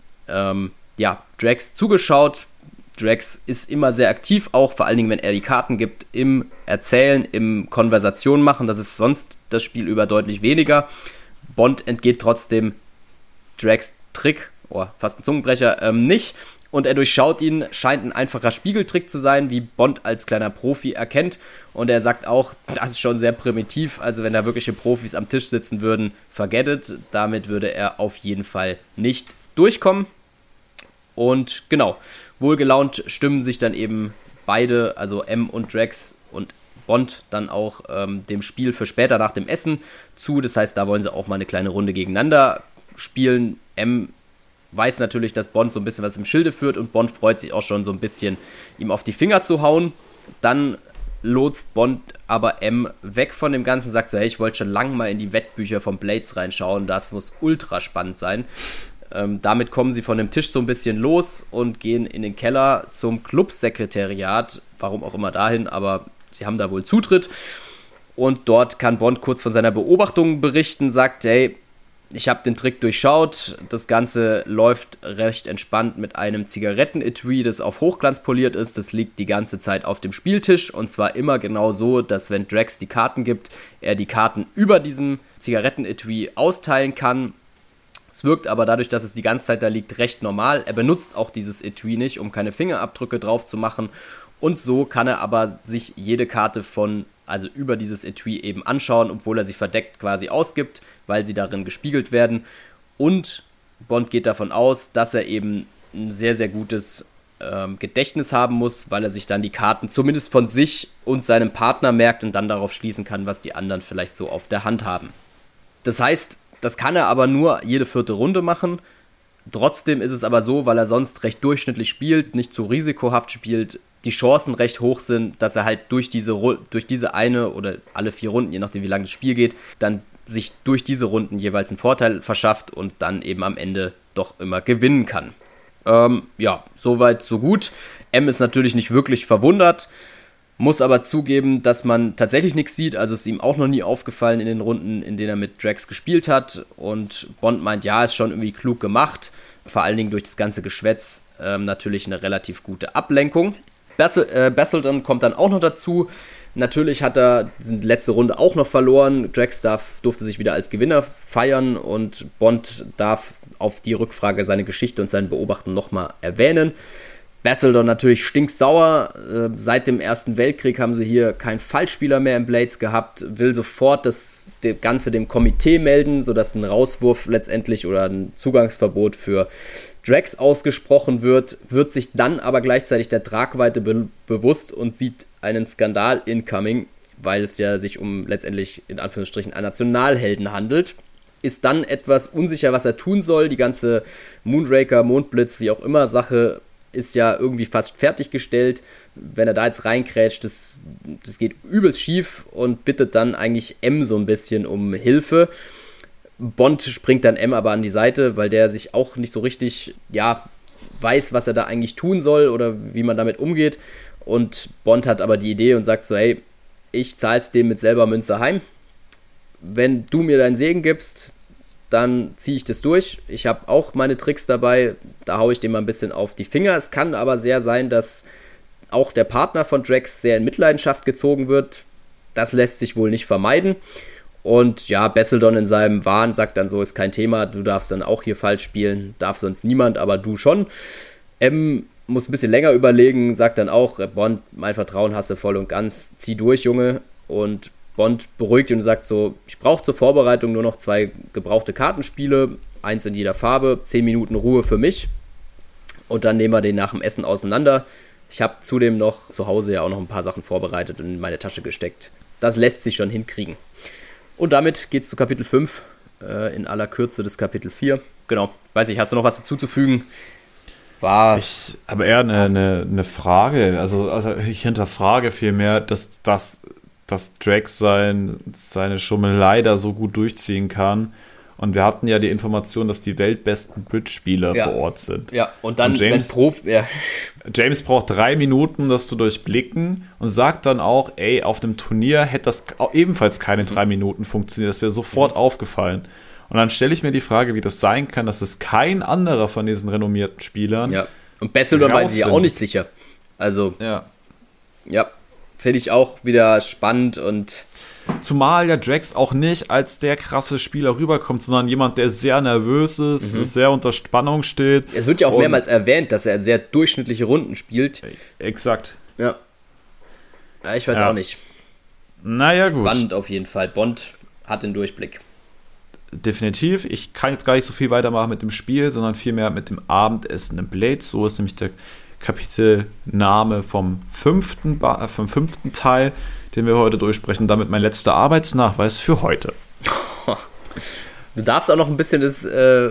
Drax zugeschaut. Drax ist immer sehr aktiv, auch vor allen Dingen, wenn er die Karten gibt, im Erzählen, im Konversation machen. Das ist sonst das Spiel über deutlich weniger. Bond entgeht trotzdem Drax Trick, fast ein Zungenbrecher, nicht. Und er durchschaut ihn, scheint ein einfacher Spiegeltrick zu sein, wie Bond als kleiner Profi erkennt. Und er sagt auch, das ist schon sehr primitiv. Also wenn da wirkliche Profis am Tisch sitzen würden, forget it. Damit würde er auf jeden Fall nicht durchkommen. Und genau, wohlgelaunt stimmen sich dann eben beide, also M und Drax und Bond dann auch dem Spiel für später nach dem Essen zu. Das heißt, da wollen sie auch mal eine kleine Runde gegeneinander spielen. M weiß natürlich, dass Bond so ein bisschen was im Schilde führt und Bond freut sich auch schon so ein bisschen, ihm auf die Finger zu hauen. Dann lotst Bond aber M weg von dem Ganzen, sagt so, hey, ich wollte schon lange mal in die Wettbücher von Blades reinschauen, das muss ultra spannend sein. Damit kommen sie von dem Tisch so ein bisschen los und gehen in den Keller zum Clubsekretariat, warum auch immer dahin, aber sie haben da wohl Zutritt und dort kann Bond kurz von seiner Beobachtung berichten, sagt, hey, ich habe den Trick durchschaut, das Ganze läuft recht entspannt mit einem Zigarettenetui, das auf Hochglanz poliert ist, das liegt die ganze Zeit auf dem Spieltisch und zwar immer genau so, dass wenn Drax die Karten gibt, er die Karten über diesem Zigarettenetui austeilen kann. Es wirkt aber dadurch, dass es die ganze Zeit da liegt, recht normal. Er benutzt auch dieses Etui nicht, um keine Fingerabdrücke drauf zu machen und so kann er aber sich jede Karte also über dieses Etui eben anschauen, obwohl er sie verdeckt quasi ausgibt, weil sie darin gespiegelt werden. Und Bond geht davon aus, dass er eben ein sehr, sehr gutes Gedächtnis haben muss, weil er sich dann die Karten zumindest von sich und seinem Partner merkt und dann darauf schließen kann, was die anderen vielleicht so auf der Hand haben. Das heißt, das kann er aber nur jede 4. Runde machen. Trotzdem ist es aber so, weil er sonst recht durchschnittlich spielt, nicht zu risikohaft spielt, die Chancen recht hoch sind, dass er halt durch diese eine oder alle 4 Runden, je nachdem wie lange das Spiel geht, dann sich durch diese Runden jeweils einen Vorteil verschafft und dann eben am Ende doch immer gewinnen kann. Ja, soweit, so gut. M ist natürlich nicht wirklich verwundert, muss aber zugeben, dass man tatsächlich nichts sieht. Also ist ihm auch noch nie aufgefallen in den Runden, in denen er mit Drax gespielt hat. Und Bond meint, ja, ist schon irgendwie klug gemacht. Vor allen Dingen durch das ganze Geschwätz natürlich eine relativ gute Ablenkung. Basildon kommt dann auch noch dazu. Natürlich hat er die letzte Runde auch noch verloren. Drax durfte sich wieder als Gewinner feiern und Bond darf auf die Rückfrage seine Geschichte und sein Beobachten nochmal erwähnen. Basildon natürlich stinksauer. Seit dem Ersten Weltkrieg haben sie hier keinen Fallspieler mehr im Blades gehabt, will sofort das Ganze dem Komitee melden, sodass ein Rauswurf letztendlich oder ein Zugangsverbot für Drax ausgesprochen wird sich dann aber gleichzeitig der Tragweite bewusst und sieht einen Skandal incoming, weil es ja sich um letztendlich in Anführungsstrichen einen Nationalhelden handelt. Ist dann etwas unsicher, was er tun soll. Die ganze Moonraker, Mondblitz, wie auch immer Sache ist ja irgendwie fast fertiggestellt. Wenn er da jetzt reinkrätscht, das geht übelst schief und bittet dann eigentlich M so ein bisschen um Hilfe. Bond springt dann M aber an die Seite, weil der sich auch nicht so richtig, weiß, was er da eigentlich tun soll oder wie man damit umgeht. Und Bond hat aber die Idee und sagt so, hey, ich zahl's dem mit selber Münze heim. Wenn du mir deinen Segen gibst, dann ziehe ich das durch. Ich habe auch meine Tricks dabei, da haue ich dem mal ein bisschen auf die Finger. Es kann aber sehr sein, dass auch der Partner von Drax sehr in Mitleidenschaft gezogen wird. Das lässt sich wohl nicht vermeiden. Und ja, Basildon in seinem Wahn sagt dann so, ist kein Thema, du darfst dann auch hier falsch spielen, darf sonst niemand, aber du schon. M muss ein bisschen länger überlegen, sagt dann auch, Bond, mein Vertrauen hast du voll und ganz, zieh durch, Junge. Und Bond beruhigt ihn und sagt so, ich brauche zur Vorbereitung nur noch 2 gebrauchte Kartenspiele, 1 in jeder Farbe, 10 Minuten Ruhe für mich. Und dann nehmen wir den nach dem Essen auseinander. Ich habe zudem noch zu Hause ja auch noch ein paar Sachen vorbereitet und in meine Tasche gesteckt. Das lässt sich schon hinkriegen. Und damit geht's zu Kapitel 5, in aller Kürze des Kapitel 4. Genau, weiß ich, hast du noch was dazuzufügen? Aber eher eine Frage, also ich hinterfrage vielmehr, dass Drax seine Schummelei da so gut durchziehen kann. Und wir hatten ja die Information, dass die weltbesten Bridge-Spieler vor Ort sind. Ja, und dann James braucht 3 Minuten, um das zu durchblicken und sagt dann auch, ey, auf dem Turnier hätte das ebenfalls keine 3 Minuten funktioniert. Das wäre sofort aufgefallen. Und dann stelle ich mir die Frage, wie das sein kann, dass es kein anderer von diesen renommierten Spielern. Ja, und Basildon weiß ich ja auch nicht sicher. Also, ja, finde ich auch wieder spannend und. Zumal ja Drax auch nicht als der krasse Spieler rüberkommt, sondern jemand, der sehr nervös ist, sehr unter Spannung steht. Es wird ja auch mehrmals erwähnt, dass er sehr durchschnittliche Runden spielt. Exakt. Ja, ich weiß auch nicht. Naja, gut. Spannend auf jeden Fall. Bond hat den Durchblick. Definitiv. Ich kann jetzt gar nicht so viel weitermachen mit dem Spiel, sondern vielmehr mit dem Abendessen im Blades. So ist nämlich der Kapitelname vom 5. Teil, den wir heute durchsprechen. Damit mein letzter Arbeitsnachweis für heute. Du darfst auch noch ein bisschen das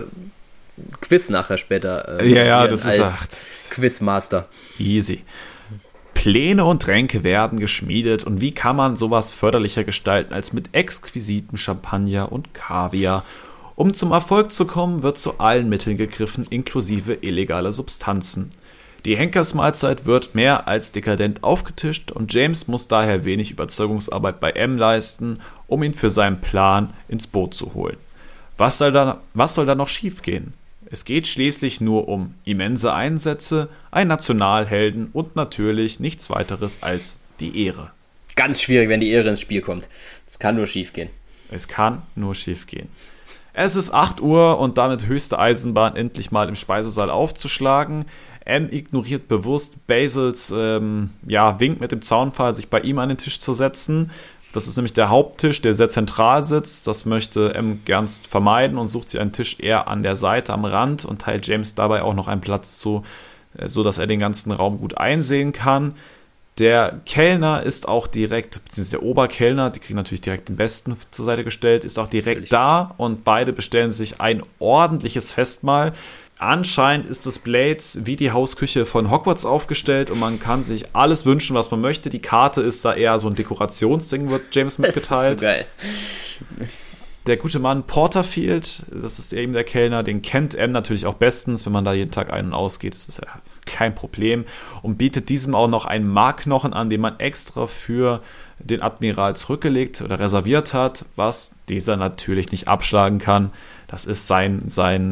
Quiz nachher später das ist Quizmaster. Easy. Pläne und Tränke werden geschmiedet und wie kann man sowas förderlicher gestalten als mit exquisitem Champagner und Kaviar? Um zum Erfolg zu kommen, wird zu allen Mitteln gegriffen, inklusive illegaler Substanzen. Die Henkersmahlzeit wird mehr als dekadent aufgetischt und James muss daher wenig Überzeugungsarbeit bei M leisten, um ihn für seinen Plan ins Boot zu holen. Was soll da noch schiefgehen? Es geht schließlich nur um immense Einsätze, einen Nationalhelden und natürlich nichts weiteres als die Ehre. Ganz schwierig, wenn die Ehre ins Spiel kommt. Es kann nur schiefgehen. Es kann nur schiefgehen. Es ist 8 Uhr und damit höchste Eisenbahn, endlich mal im Speisesaal aufzuschlagen. M ignoriert bewusst Basils Wink mit dem Zaunpfahl, sich bei ihm an den Tisch zu setzen. Das ist nämlich der Haupttisch, der sehr zentral sitzt. Das möchte M gernst vermeiden und sucht sich einen Tisch eher an der Seite, am Rand und teilt James dabei auch noch einen Platz zu, so dass er den ganzen Raum gut einsehen kann. Der Kellner ist auch direkt, beziehungsweise der Oberkellner, die kriegen natürlich direkt den Besten zur Seite gestellt, ist auch direkt da und beide bestellen sich ein ordentliches Festmahl. Anscheinend ist das Blades wie die Hausküche von Hogwarts aufgestellt und man kann sich alles wünschen, was man möchte. Die Karte ist da eher so ein Dekorationsding, wird James mitgeteilt. Das ist so geil. Der gute Mann Porterfield, das ist eben der Kellner, den kennt M natürlich auch bestens. Wenn man da jeden Tag ein- und ausgeht, ist das ja kein Problem. Und bietet diesem auch noch einen Markknochen an, den man extra für den Admiral zurückgelegt oder reserviert hat, was dieser natürlich nicht abschlagen kann. Das ist sein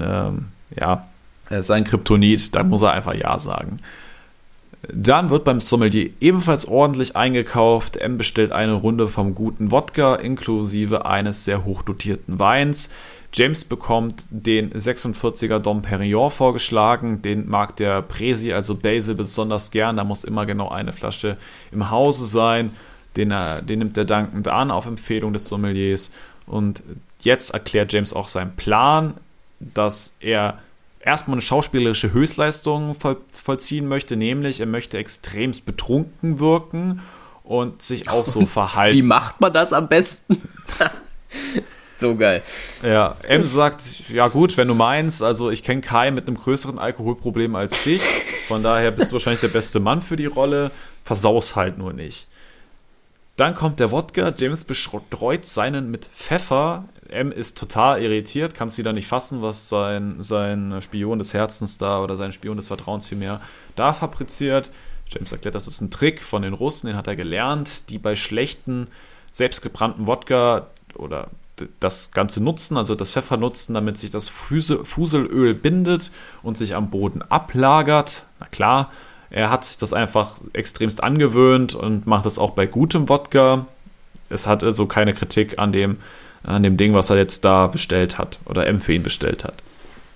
Kryptonit, da muss er einfach Ja sagen. Dann wird beim Sommelier ebenfalls ordentlich eingekauft. M bestellt eine Runde vom guten Wodka inklusive eines sehr hochdotierten Weins. James bekommt den 46er Dom Perignon vorgeschlagen. Den mag der Presi, also Basil, besonders gern. Da muss immer genau eine Flasche im Hause sein. Den nimmt er dankend an auf Empfehlung des Sommeliers. Und jetzt erklärt James auch seinen Plan, dass er erstmal eine schauspielerische Höchstleistung vollziehen möchte, nämlich er möchte extremst betrunken wirken und sich auch so verhalten. Wie macht man das am besten? So geil. Ja, M sagt, ja gut, wenn du meinst, also ich kenne keinen mit einem größeren Alkoholproblem als dich, von daher bist du wahrscheinlich der beste Mann für die Rolle, versaus halt nur nicht. Dann kommt der Wodka, James bestreut seinen mit Pfeffer. M ist total irritiert, kann es wieder nicht fassen, was sein Spion des Herzens da oder sein Spion des Vertrauens vielmehr da fabriziert. James erklärt, das ist ein Trick von den Russen, den hat er gelernt, die bei schlechten, selbstgebrannten Wodka oder das Ganze nutzen, also das Pfeffer nutzen, damit sich das Fuselöl bindet und sich am Boden ablagert. Na klar, er hat sich das einfach extremst angewöhnt und macht das auch bei gutem Wodka. Es hat also keine Kritik an dem Ding, was er jetzt da bestellt hat oder M für ihn bestellt hat.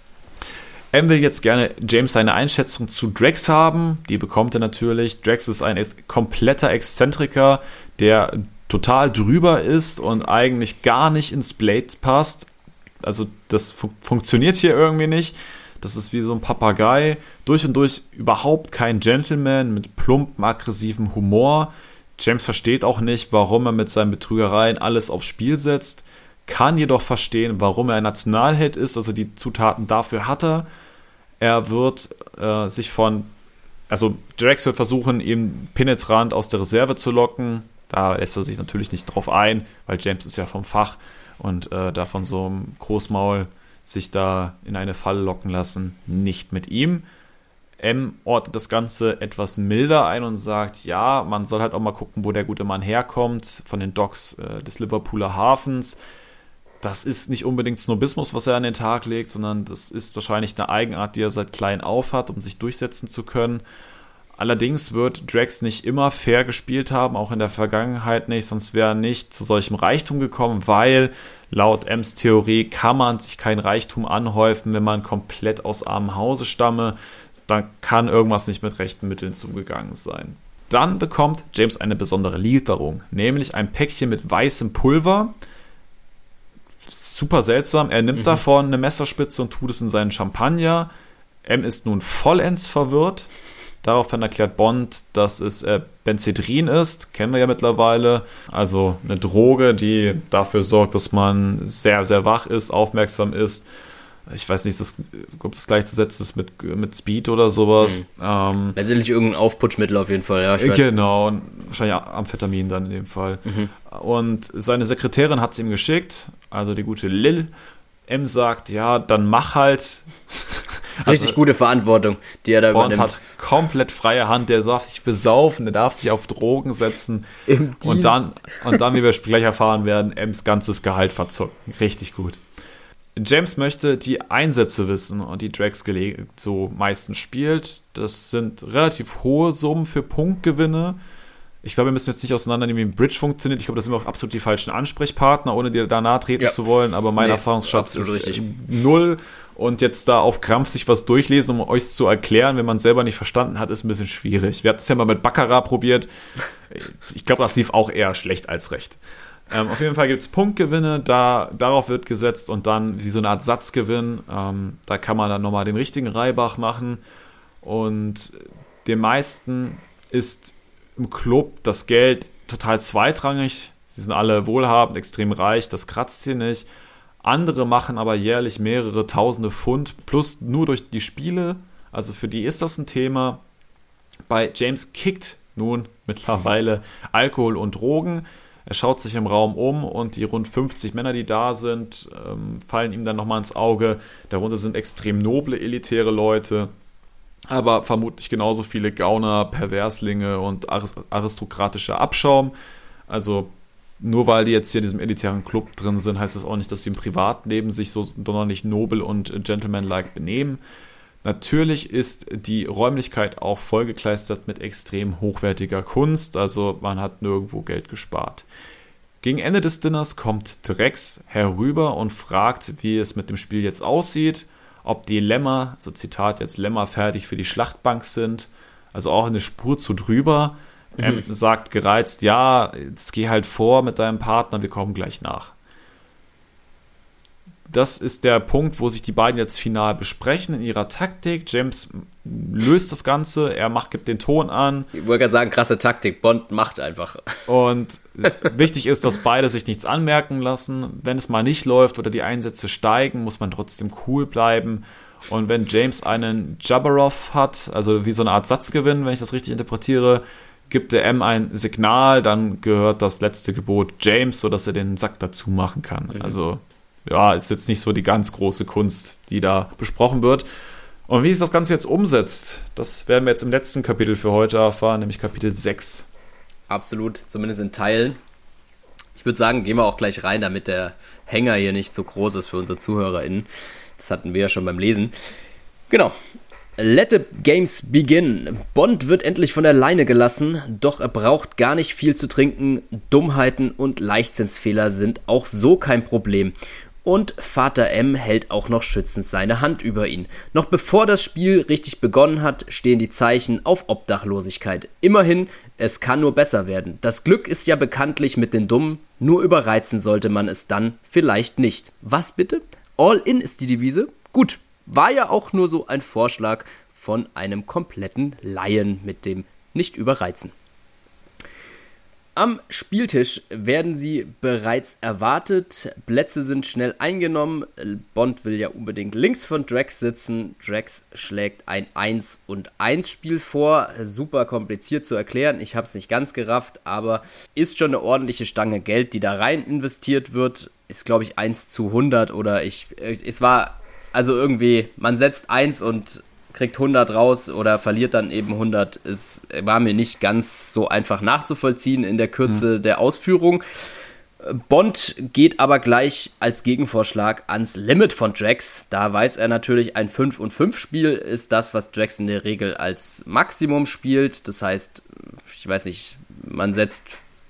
M will jetzt gerne James seine Einschätzung zu Drax haben. Die bekommt er natürlich. Drax ist ein kompletter Exzentriker, der total drüber ist und eigentlich gar nicht ins Blades passt. Also das funktioniert hier irgendwie nicht. Das ist wie so ein Papagei. Durch und durch überhaupt kein Gentleman mit plumpem, aggressivem Humor. James versteht auch nicht, warum er mit seinen Betrügereien alles aufs Spiel setzt, kann jedoch verstehen, warum er ein Nationalheld ist, also die Zutaten dafür hat er. Er wird Drax wird versuchen, ihn penetrant aus der Reserve zu locken. Da lässt er sich natürlich nicht drauf ein, weil James ist ja vom Fach und da von so einem Großmaul sich da in eine Falle locken lassen, nicht mit ihm. M ordnet das Ganze etwas milder ein und sagt, ja, man soll halt auch mal gucken, wo der gute Mann herkommt, von den Docks des Liverpooler Hafens. Das ist nicht unbedingt Snobismus, was er an den Tag legt, sondern das ist wahrscheinlich eine Eigenart, die er seit klein auf hat, um sich durchsetzen zu können. Allerdings wird Drax nicht immer fair gespielt haben, auch in der Vergangenheit nicht, sonst wäre er nicht zu solchem Reichtum gekommen, weil laut Ems Theorie kann man sich kein Reichtum anhäufen, wenn man komplett aus armem Hause stamme. Dann kann irgendwas nicht mit rechten Mitteln zugegangen sein. Dann bekommt James eine besondere Lieferung, nämlich ein Päckchen mit weißem Pulver. Super seltsam. Er nimmt davon eine Messerspitze und tut es in seinen Champagner. M ist nun vollends verwirrt. Daraufhin erklärt Bond, dass es Benzedrin ist. Kennen wir ja mittlerweile. Also eine Droge, die dafür sorgt, dass man sehr, sehr wach ist, aufmerksam ist. Ich weiß nicht, ob das gleichzusetzen ist mit Speed oder sowas. Letztendlich irgendein Aufputschmittel auf jeden Fall, ja. Genau, wahrscheinlich Amphetamin dann in dem Fall. Und seine Sekretärin hat es ihm geschickt, also die gute Lil. M sagt, ja, dann mach halt. Richtig gute Verantwortung, die er da Bond übernimmt. hat komplett freie Hand, der darf sich besaufen, der darf sich auf Drogen setzen. Und dann, wie wir gleich erfahren werden, M's ganzes Gehalt verzocken. Richtig gut. James möchte die Einsätze wissen, und die Drax so meistens spielt. Das sind relativ hohe Summen für Punktgewinne. Ich glaube, wir müssen jetzt nicht auseinandernehmen, wie ein Bridge funktioniert. Ich glaube, das sind wir auch absolut die falschen Ansprechpartner, ohne dir da nahe treten zu wollen. Aber mein Erfahrungsschatz ist richtig. 0. Und jetzt da auf Krampf sich was durchlesen, um euch zu erklären, wenn man es selber nicht verstanden hat, ist ein bisschen schwierig. Wir hatten es ja mal mit Baccarat probiert. Ich glaube, das lief auch eher schlecht als recht. Auf jeden Fall gibt es Punktgewinne, darauf wird gesetzt und dann wie so eine Art Satzgewinn. Da kann man dann nochmal den richtigen Reibach machen. Und den meisten ist im Club das Geld total zweitrangig. Sie sind alle wohlhabend, extrem reich, das kratzt hier nicht. Andere machen aber jährlich mehrere tausende Pfund plus nur durch die Spiele. Also für die ist das ein Thema. Bei James kickt nun mittlerweile Alkohol und Drogen. Er schaut sich im Raum um und die rund 50 Männer, die da sind, fallen ihm dann nochmal ins Auge. Darunter sind extrem noble, elitäre Leute, aber vermutlich genauso viele Gauner, Perverslinge und aristokratischer Abschaum. Also nur weil die jetzt hier in diesem elitären Club drin sind, heißt das auch nicht, dass sie im Privatleben sich so sonderlich nobel und gentlemanlike benehmen. Natürlich ist die Räumlichkeit auch vollgekleistert mit extrem hochwertiger Kunst, also man hat nirgendwo Geld gespart. Gegen Ende des Dinners kommt Drex herüber und fragt, wie es mit dem Spiel jetzt aussieht, ob die Lämmer, so Zitat jetzt, Lämmer fertig für die Schlachtbank sind, also auch eine Spur zu drüber. Sagt gereizt, ja, jetzt geh halt vor mit deinem Partner, wir kommen gleich nach. Das ist der Punkt, wo sich die beiden jetzt final besprechen in ihrer Taktik. James löst das Ganze, gibt den Ton an. Ich wollte gerade sagen, krasse Taktik, Bond macht einfach. Und wichtig ist, dass beide sich nichts anmerken lassen. Wenn es mal nicht läuft oder die Einsätze steigen, muss man trotzdem cool bleiben. Und wenn James einen Jabberwock hat, also wie so eine Art Satzgewinn, wenn ich das richtig interpretiere, gibt der M ein Signal, dann gehört das letzte Gebot James, sodass er den Sack dazu machen kann. Also ja, ist jetzt nicht so die ganz große Kunst, die da besprochen wird. Und wie sich das Ganze jetzt umsetzt, das werden wir jetzt im letzten Kapitel für heute erfahren, nämlich Kapitel 6. Absolut, zumindest in Teilen. Ich würde sagen, gehen wir auch gleich rein, damit der Hänger hier nicht so groß ist für unsere ZuhörerInnen. Das hatten wir ja schon beim Lesen. Genau. Let the games begin. Bond wird endlich von der Leine gelassen, doch er braucht gar nicht viel zu trinken. Dummheiten und Leichtsinnsfehler sind auch so kein Problem. Und Vater M hält auch noch schützend seine Hand über ihn. Noch bevor das Spiel richtig begonnen hat, stehen die Zeichen auf Obdachlosigkeit. Immerhin, es kann nur besser werden. Das Glück ist ja bekanntlich mit den Dummen, nur überreizen sollte man es dann vielleicht nicht. Was bitte? All in ist die Devise? Gut, war ja auch nur so ein Vorschlag von einem kompletten Laien mit dem Nicht-Überreizen. Am Spieltisch werden sie bereits erwartet. Plätze sind schnell eingenommen. Bond will ja unbedingt links von Drax sitzen. Drax schlägt ein 1 und 1 Spiel vor. Super kompliziert zu erklären. Ich habe es nicht ganz gerafft, aber ist schon eine ordentliche Stange Geld, die da rein investiert wird. Ist, glaube ich, 1:100 oder es war also irgendwie, man setzt 1 und kriegt 100 raus oder verliert dann eben 100. Es war mir nicht ganz so einfach nachzuvollziehen in der Kürze der Ausführung. Bond geht aber gleich als Gegenvorschlag ans Limit von Drax. Da weiß er natürlich, ein 5 und 5 Spiel ist das, was Drax in der Regel als Maximum spielt. Das heißt, ich weiß nicht, man setzt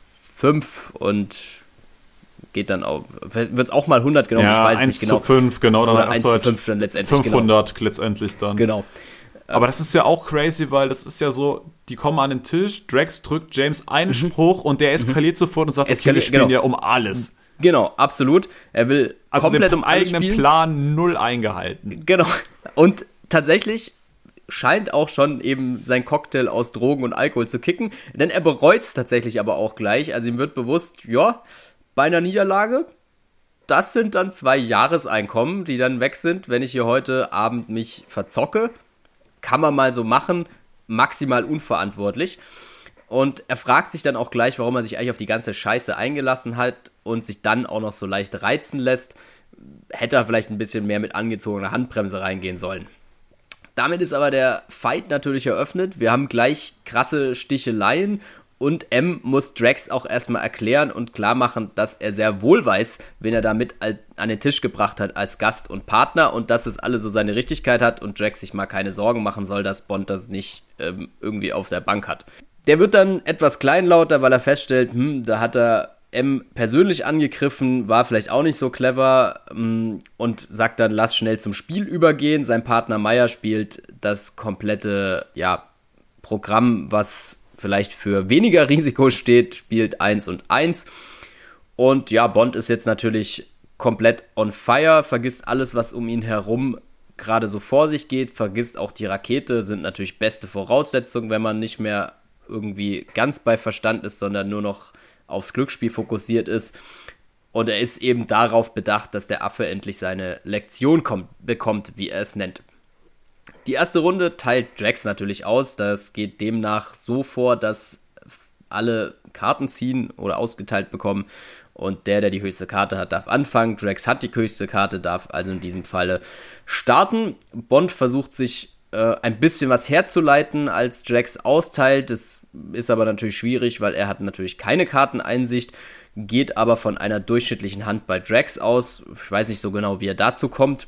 5 und geht dann auch, wird es auch mal 100 genommen, ja, ich weiß nicht genau. 1:5, genau, dann oder 1:5 dann letztendlich. 500 genau. Letztendlich dann. Genau. Aber das ist ja auch crazy, weil das ist ja so, die kommen an den Tisch, Drax drückt James einen Spruch und der eskaliert sofort und sagt, okay, wir spielen ja um alles. Genau, absolut. Er will also komplett den um alles eigenen spielen. Plan null eingehalten. Genau. Und tatsächlich scheint auch schon eben sein Cocktail aus Drogen und Alkohol zu kicken, denn er bereut es tatsächlich aber auch gleich. Also ihm wird bewusst, ja, bei einer Niederlage, das sind dann 2 Jahreseinkommen, die dann weg sind, wenn ich hier heute Abend mich verzocke. Kann man mal so machen, maximal unverantwortlich. Und er fragt sich dann auch gleich, warum er sich eigentlich auf die ganze Scheiße eingelassen hat und sich dann auch noch so leicht reizen lässt. Hätte er vielleicht ein bisschen mehr mit angezogener Handbremse reingehen sollen. Damit ist aber der Fight natürlich eröffnet. Wir haben gleich krasse Sticheleien. Und M muss Drax auch erstmal erklären und klar machen, dass er sehr wohl weiß, wen er damit an den Tisch gebracht hat als Gast und Partner und dass es alles so seine Richtigkeit hat und Drax sich mal keine Sorgen machen soll, dass Bond das nicht irgendwie auf der Bank hat. Der wird dann etwas kleinlauter, weil er feststellt, da hat er M persönlich angegriffen, war vielleicht auch nicht so clever und sagt dann, lass schnell zum Spiel übergehen. Sein Partner Meyer spielt das komplette Programm, was vielleicht für weniger Risiko steht, spielt 1 und 1. Und ja, Bond ist jetzt natürlich komplett on fire, vergisst alles, was um ihn herum gerade so vor sich geht, vergisst auch die Rakete, sind natürlich beste Voraussetzungen, wenn man nicht mehr irgendwie ganz bei Verstand ist, sondern nur noch aufs Glücksspiel fokussiert ist. Und er ist eben darauf bedacht, dass der Affe endlich seine Lektion bekommt, wie er es nennt. Die erste Runde teilt Drax natürlich aus. Das geht demnach so vor, dass alle Karten ziehen oder ausgeteilt bekommen. Und der die höchste Karte hat, darf anfangen. Drax hat die höchste Karte, darf also in diesem Falle starten. Bond versucht sich ein bisschen was herzuleiten, als Drax austeilt. Das ist aber natürlich schwierig, weil er hat natürlich keine Karteneinsicht, geht aber von einer durchschnittlichen Hand bei Drax aus. Ich weiß nicht so genau, wie er dazu kommt.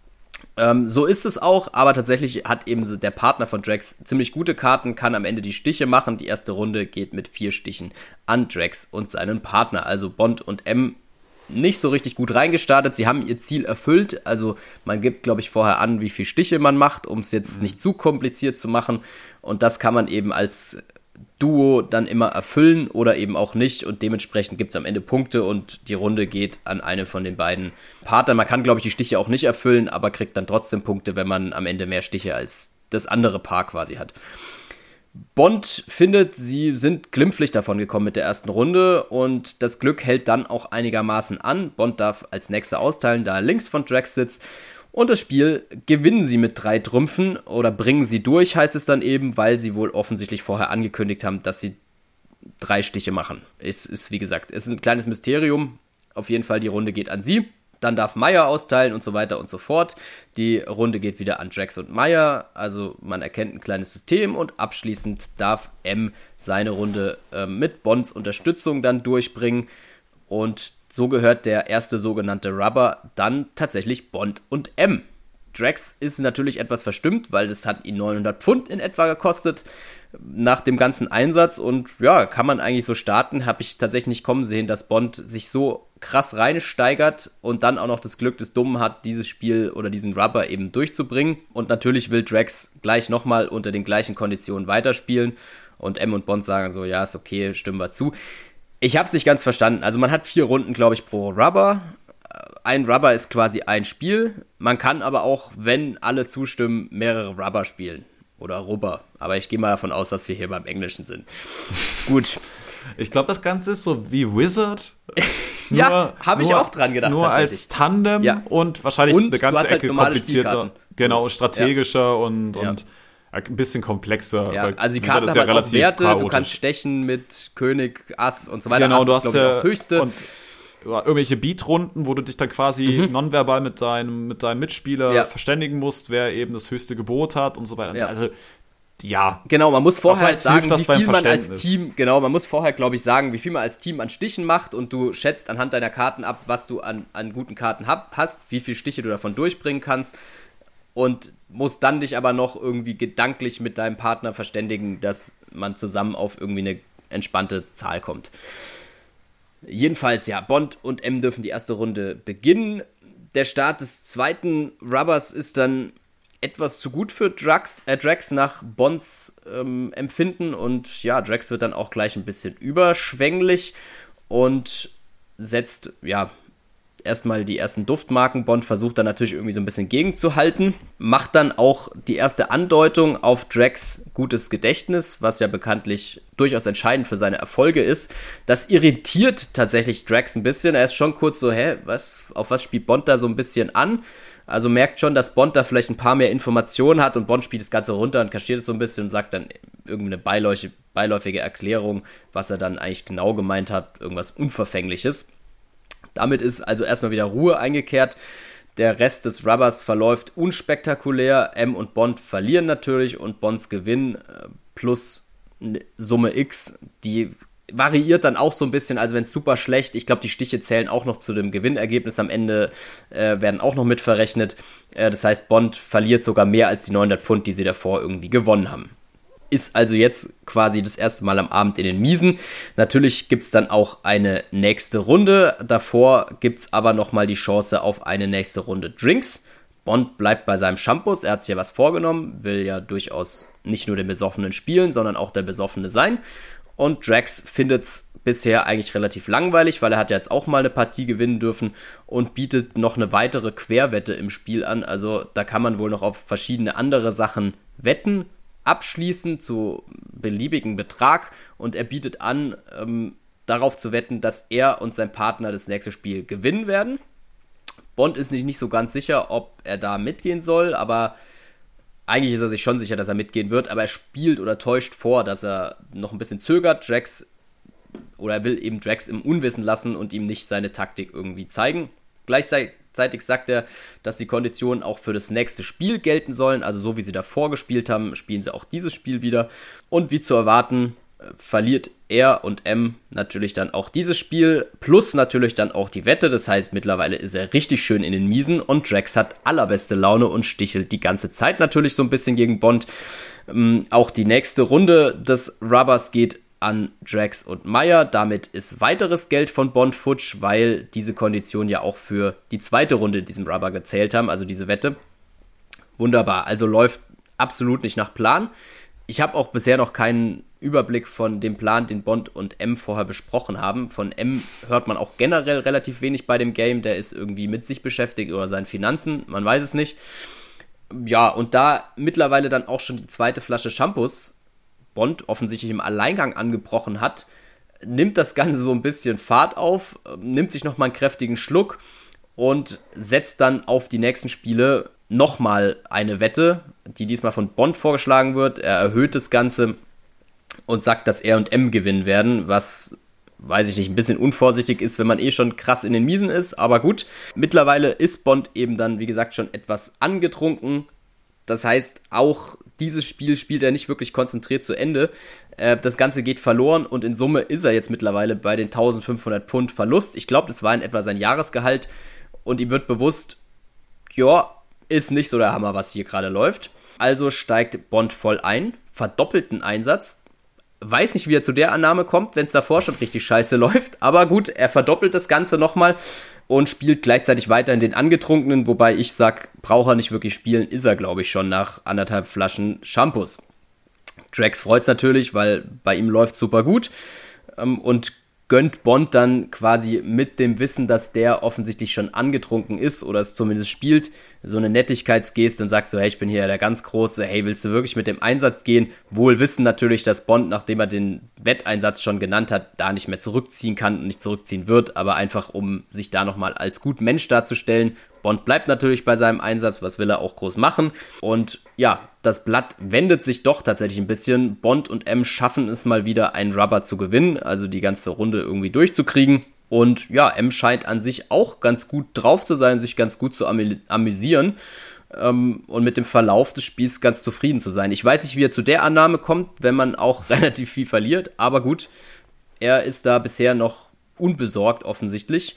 So ist es auch, aber tatsächlich hat eben der Partner von Drax ziemlich gute Karten, kann am Ende die Stiche machen. Die erste Runde geht mit 4 Stichen an Drax und seinen Partner. Also Bond und M nicht so richtig gut reingestartet. Sie haben ihr Ziel erfüllt. Also man gibt, glaube ich, vorher an, wie viele Stiche man macht, um es jetzt nicht zu kompliziert zu machen. Und das kann man eben als Duo dann immer erfüllen oder eben auch nicht. Und dementsprechend gibt es am Ende Punkte und die Runde geht an eine von den beiden Partnern. Man kann, glaube ich, die Stiche auch nicht erfüllen, aber kriegt dann trotzdem Punkte, wenn man am Ende mehr Stiche als das andere Paar quasi hat. Bond findet, sie sind glimpflich davon gekommen mit der ersten Runde und das Glück hält dann auch einigermaßen an. Bond darf als nächster austeilen, da er links von Drax sitzt. Und das Spiel gewinnen sie mit 3 Trümpfen oder bringen sie durch, heißt es dann eben, weil sie wohl offensichtlich vorher angekündigt haben, dass sie 3 Stiche machen. Es ist, wie gesagt, es ist ein kleines Mysterium. Auf jeden Fall, die Runde geht an sie. Dann darf Meyer austeilen und so weiter und so fort. Die Runde geht wieder an Drax und Meyer. Also man erkennt ein kleines System und abschließend darf M seine Runde mit Bonds Unterstützung dann durchbringen. Und so gehört der erste sogenannte Rubber dann tatsächlich Bond und M. Drax ist natürlich etwas verstimmt, weil das hat ihn 900 Pfund in etwa gekostet nach dem ganzen Einsatz. Und ja, kann man eigentlich so starten. Habe ich tatsächlich nicht kommen sehen, dass Bond sich so krass reinsteigert und dann auch noch das Glück des Dummen hat, dieses Spiel oder diesen Rubber eben durchzubringen. Und natürlich will Drax gleich nochmal unter den gleichen Konditionen weiterspielen. Und M und Bond sagen so, ja, ist okay, stimmen wir zu. Ich habe es nicht ganz verstanden. Also man hat 4 Runden, glaube ich, pro Rubber. Ein Rubber ist quasi ein Spiel. Man kann aber auch, wenn alle zustimmen, mehrere Rubber spielen. Oder Rubber. Aber ich gehe mal davon aus, dass wir hier beim Englischen sind. Gut. Ich glaube, das Ganze ist so wie Wizard. Ja, habe ich auch dran gedacht. Nur als Tandem und wahrscheinlich und eine ganze Ecke komplizierter. Genau, strategischer und ein bisschen komplexer. Ja, also die Karten haben halt auch Werte, chaotisch. Du kannst stechen mit König, Ass und so weiter. Genau, Ass du hast ja das Höchste. Und irgendwelche Beatrunden, wo du dich dann quasi nonverbal mit deinem Mitspieler verständigen musst, wer eben das höchste Gebot hat und so weiter. Ja. Also, ja. Genau, man muss vorher halt sagen, wie viel man als Team, man muss vorher, glaube ich, sagen, wie viel man als Team an Stichen macht und du schätzt anhand deiner Karten ab, was du an guten Karten hast, wie viele Stiche du davon durchbringen kannst und musst dann dich aber noch irgendwie gedanklich mit deinem Partner verständigen, dass man zusammen auf irgendwie eine entspannte Zahl kommt. Jedenfalls, ja, Bond und M dürfen die erste Runde beginnen. Der Start des zweiten Rubbers ist dann etwas zu gut für Drax nach Bonds Empfinden und ja, Drax wird dann auch gleich ein bisschen überschwänglich und setzt, ja, erstmal die ersten Duftmarken. Bond versucht dann natürlich irgendwie so ein bisschen gegenzuhalten, macht dann auch die erste Andeutung auf Drax gutes Gedächtnis, was ja bekanntlich durchaus entscheidend für seine Erfolge ist. Das irritiert tatsächlich Drax ein bisschen. Er ist schon kurz so, auf was spielt Bond da so ein bisschen an? Also merkt schon, dass Bond da vielleicht ein paar mehr Informationen hat und Bond spielt das Ganze runter und kaschiert es so ein bisschen und sagt dann irgendeine beiläufige Erklärung, was er dann eigentlich genau gemeint hat, irgendwas Unverfängliches. Damit ist also erstmal wieder Ruhe eingekehrt. Der Rest des Rubbers verläuft unspektakulär. M und Bond verlieren natürlich und Bonds Gewinn plus Summe X, die variiert dann auch so ein bisschen, also wenn es super schlecht, ich glaube, die Stiche zählen auch noch zu dem Gewinnergebnis am Ende, werden auch noch mit verrechnet. Das heißt, Bond verliert sogar mehr als die 900 Pfund, die sie davor irgendwie gewonnen haben. Ist also jetzt quasi das erste Mal am Abend in den Miesen. Natürlich gibt es dann auch eine nächste Runde. Davor gibt es aber nochmal die Chance auf eine nächste Runde Drinks. Bond bleibt bei seinem Shampoos. Er hat sich ja was vorgenommen, will ja durchaus nicht nur den Besoffenen spielen, sondern auch der Besoffene sein. Und Drax findet's bisher eigentlich relativ langweilig, weil er hat ja jetzt auch mal eine Partie gewinnen dürfen und bietet noch eine weitere Querwette im Spiel an. Also da kann man wohl noch auf verschiedene andere Sachen wetten, abschließen zu beliebigen Betrag, und er bietet an, darauf zu wetten, dass er und sein Partner das nächste Spiel gewinnen werden. Bond ist nicht so ganz sicher, ob er da mitgehen soll, aber eigentlich ist er sich schon sicher, dass er mitgehen wird, aber er spielt oder täuscht vor, dass er noch ein bisschen zögert. Er will eben Drax im Unwissen lassen und ihm nicht seine Taktik irgendwie zeigen. Gleichzeitig sagt er, dass die Konditionen auch für das nächste Spiel gelten sollen, also so wie sie davor gespielt haben, spielen sie auch dieses Spiel wieder. Und wie zu erwarten, verliert er und M natürlich dann auch dieses Spiel, plus natürlich dann auch die Wette. Das heißt, mittlerweile ist er richtig schön in den Miesen und Drax hat allerbeste Laune und stichelt die ganze Zeit natürlich so ein bisschen gegen Bond. Auch die nächste Runde des Rubbers geht an Drax und Maya. Damit ist weiteres Geld von Bond futsch, weil diese Konditionen ja auch für die zweite Runde in diesem Rubber gezählt haben, also diese Wette. Wunderbar, also läuft absolut nicht nach Plan. Ich habe auch bisher noch keinen Überblick von dem Plan, den Bond und M vorher besprochen haben. Von M hört man auch generell relativ wenig bei dem Game. Der ist irgendwie mit sich beschäftigt oder seinen Finanzen, man weiß es nicht. Ja, und da mittlerweile dann auch schon die zweite Flasche Shampoos Bond offensichtlich im Alleingang angebrochen hat, nimmt das Ganze so ein bisschen Fahrt auf, nimmt sich nochmal einen kräftigen Schluck und setzt dann auf die nächsten Spiele nochmal eine Wette, die diesmal von Bond vorgeschlagen wird. Er erhöht das Ganze und sagt, dass er und M gewinnen werden, was, weiß ich nicht, ein bisschen unvorsichtig ist, wenn man schon krass in den Miesen ist, aber gut. Mittlerweile ist Bond eben dann, wie gesagt, schon etwas angetrunken. Das heißt, auch dieses Spiel spielt er nicht wirklich konzentriert zu Ende. Das Ganze geht verloren und in Summe ist er jetzt mittlerweile bei den 1500 Pfund Verlust. Ich glaube, das war in etwa sein Jahresgehalt und ihm wird bewusst, ja, ist nicht so der Hammer, was hier gerade läuft. Also steigt Bond voll ein, verdoppelt den Einsatz. Weiß nicht, wie er zu der Annahme kommt, wenn es davor schon richtig scheiße läuft. Aber gut, er verdoppelt das Ganze nochmal und spielt gleichzeitig weiterhin den Angetrunkenen. Wobei ich sag, braucht er nicht wirklich spielen, ist er, glaube ich, schon nach 1,5 Flaschen Shampoos. Drax freut's natürlich, weil bei ihm läuft super gut. Und gönnt Bond dann quasi mit dem Wissen, dass der offensichtlich schon angetrunken ist oder es zumindest spielt, so eine Nettigkeitsgeste und sagt so, hey, ich bin hier der ganz Große, hey, willst du wirklich mit dem Einsatz gehen? Wohl wissen natürlich, dass Bond, nachdem er den Wetteinsatz schon genannt hat, da nicht mehr zurückziehen kann und nicht zurückziehen wird, aber einfach, um sich da nochmal als gut Mensch darzustellen. Bond bleibt natürlich bei seinem Einsatz, was will er auch groß machen? Und ja, das Blatt wendet sich doch tatsächlich ein bisschen. Bond und M schaffen es mal wieder, einen Rubber zu gewinnen, also die ganze Runde irgendwie durchzukriegen. Und ja, M scheint an sich auch ganz gut drauf zu sein, sich ganz gut zu amüsieren und mit dem Verlauf des Spiels ganz zufrieden zu sein. Ich weiß nicht, wie er zu der Annahme kommt, wenn man auch relativ viel verliert, aber gut, er ist da bisher noch unbesorgt offensichtlich.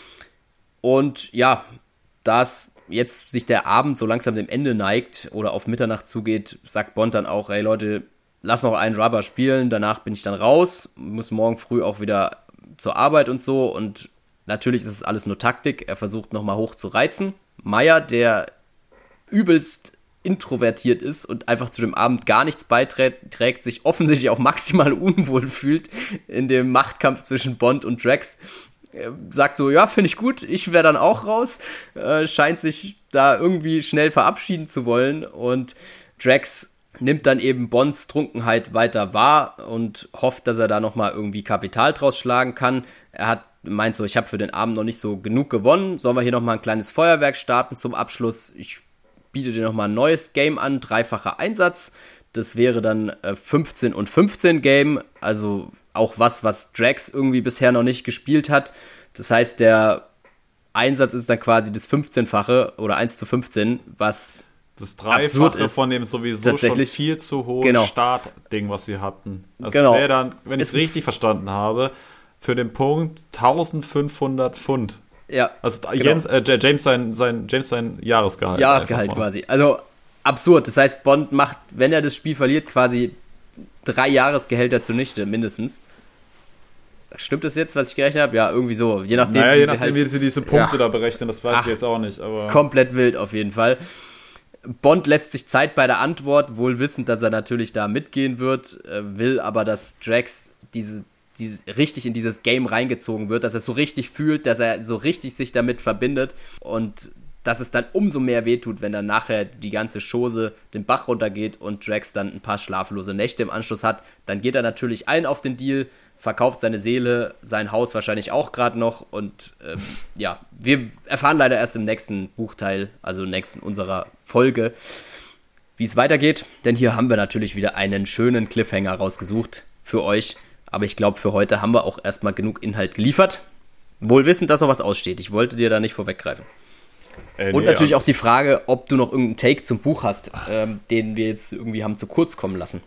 Und ja, dass jetzt sich der Abend so langsam dem Ende neigt oder auf Mitternacht zugeht, sagt Bond dann auch, ey Leute, lass noch einen Rubber spielen, danach bin ich dann raus, muss morgen früh auch wieder zur Arbeit und so, und natürlich ist es alles nur Taktik, er versucht nochmal hoch zu reizen. Maya, der übelst introvertiert ist und einfach zu dem Abend gar nichts beiträgt, sich offensichtlich auch maximal unwohl fühlt in dem Machtkampf zwischen Bond und Drax, sagt so, ja, finde ich gut, ich wäre dann auch raus, scheint sich da irgendwie schnell verabschieden zu wollen, und Drax nimmt dann eben Bonds Trunkenheit weiter wahr und hofft, dass er da nochmal irgendwie Kapital draus schlagen kann. Er meint so, ich habe für den Abend noch nicht so genug gewonnen, sollen wir hier nochmal ein kleines Feuerwerk starten zum Abschluss? Ich biete dir nochmal ein neues Game an, 3-facher Einsatz, das wäre dann 15 und 15 Game, also auch was Drax irgendwie bisher noch nicht gespielt hat. Das heißt, der Einsatz ist dann quasi das 15-fache oder 1:15, was das Dreifache von dem sowieso schon viel zu hohen Startding, was sie hatten. Das wäre dann, wenn ich es richtig verstanden habe, für den Punkt 1500 Pfund. Ja. Also James sein Jahresgehalt. Jahresgehalt quasi. Also absurd. Das heißt, Bond macht, wenn er das Spiel verliert, quasi 3 Jahresgehälter zunichte, mindestens. Stimmt das jetzt, was ich gerechnet habe? Ja, irgendwie so. Je nachdem, wie sie diese Punkte da berechnen, das weiß ich jetzt auch nicht. Aber komplett wild auf jeden Fall. Bond lässt sich Zeit bei der Antwort, wohl wissend, dass er natürlich da mitgehen wird, will aber, dass Drax richtig in dieses Game reingezogen wird, dass er es so richtig fühlt, dass er so richtig sich damit verbindet und dass es dann umso mehr wehtut, wenn dann nachher die ganze Chose den Bach runtergeht und Drax dann ein paar schlaflose Nächte im Anschluss hat. Dann geht er natürlich allen auf den Deal, verkauft seine Seele, sein Haus wahrscheinlich auch gerade noch und wir erfahren leider erst im nächsten Buchteil, also im nächsten unserer Folge, wie es weitergeht, denn hier haben wir natürlich wieder einen schönen Cliffhanger rausgesucht für euch. Aber ich glaube, für heute haben wir auch erstmal genug Inhalt geliefert. Wohl wissend, dass noch was aussteht. Ich wollte dir da nicht vorweggreifen. Und natürlich auch die Frage, ob du noch irgendeinen Take zum Buch hast, den wir jetzt irgendwie haben zu kurz kommen lassen.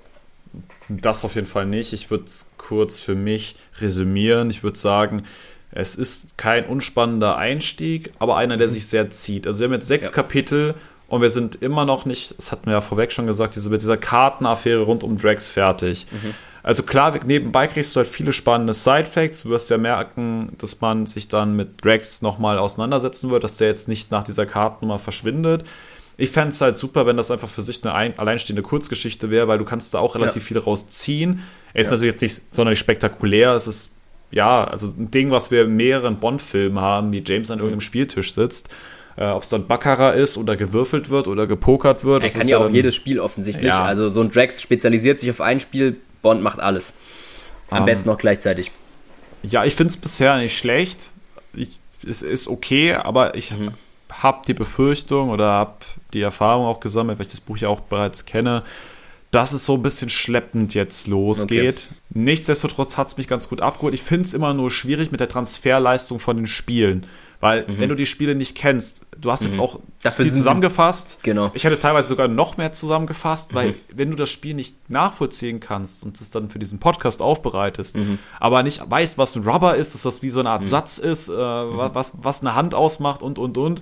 Das auf jeden Fall nicht. Ich würde es kurz für mich resümieren. Ich würde sagen, es ist kein unspannender Einstieg, aber einer, der sich sehr zieht. Also wir haben jetzt 6 Kapitel und wir sind immer noch nicht, das hatten wir ja vorweg schon gesagt, mit dieser Kartenaffäre rund um Drax fertig. Also klar, nebenbei kriegst du halt viele spannende Side-Facts. Du wirst ja merken, dass man sich dann mit Drax nochmal auseinandersetzen wird, dass der jetzt nicht nach dieser Kartennummer verschwindet. Ich fände es halt super, wenn das einfach für sich eine alleinstehende Kurzgeschichte wäre, weil du kannst da auch relativ viel rausziehen. Er ist natürlich jetzt nicht sonderlich spektakulär. Es ist, also ein Ding, was wir in mehreren Bond-Filmen haben, wie James an irgendeinem Spieltisch sitzt. Ob es dann Baccarat ist oder gewürfelt wird oder gepokert wird. Er kann ja auch jedes Spiel offensichtlich. Ja. Also so ein Drax spezialisiert sich auf ein Spiel, Bond macht alles. Am besten noch gleichzeitig. Ja, ich finde es bisher nicht schlecht. Es ist okay, aber ich habe die Befürchtung oder habe die Erfahrung auch gesammelt, weil ich das Buch ja auch bereits kenne, dass es so ein bisschen schleppend jetzt losgeht. Okay. Nichtsdestotrotz hat es mich ganz gut abgeholt. Ich finde es immer nur schwierig mit der Transferleistung von den Spielen. Weil, wenn du die Spiele nicht kennst, du hast jetzt auch dafür viel zusammengefasst. Genau. Ich hätte teilweise sogar noch mehr zusammengefasst, weil wenn du das Spiel nicht nachvollziehen kannst und es dann für diesen Podcast aufbereitest, aber nicht weißt, was ein Rubber ist, dass das wie so eine Art Satz ist, was eine Hand ausmacht und.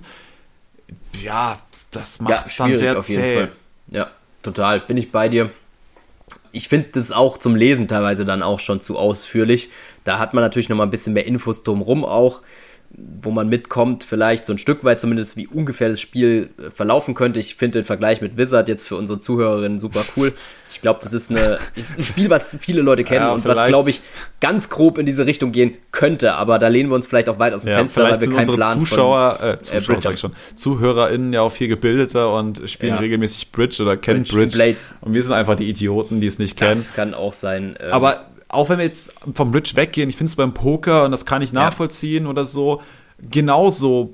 Ja, das macht es dann sehr zäh. Ja, total. Bin ich bei dir. Ich finde das auch zum Lesen teilweise dann auch schon zu ausführlich. Da hat man natürlich noch mal ein bisschen mehr Infos drumherum auch, wo man mitkommt, vielleicht so ein Stück weit zumindest, wie ungefähr das Spiel verlaufen könnte. Ich finde den Vergleich mit Wizard jetzt für unsere Zuhörerinnen super cool. Ich glaube, das ist ein Spiel, was viele Leute kennen und was, glaube ich, ganz grob in diese Richtung gehen könnte. Aber da lehnen wir uns vielleicht auch weit aus dem Fenster, weil wir keinen Plan ZuhörerInnen ja auch viel gebildeter und spielen regelmäßig Bridge oder kennen Bridge. Blades. Und wir sind einfach die Idioten, die es nicht kennen. Das kann auch sein. Aber auch wenn wir jetzt vom Bridge weggehen, ich finde es beim Poker, und das kann ich nachvollziehen oder so, genauso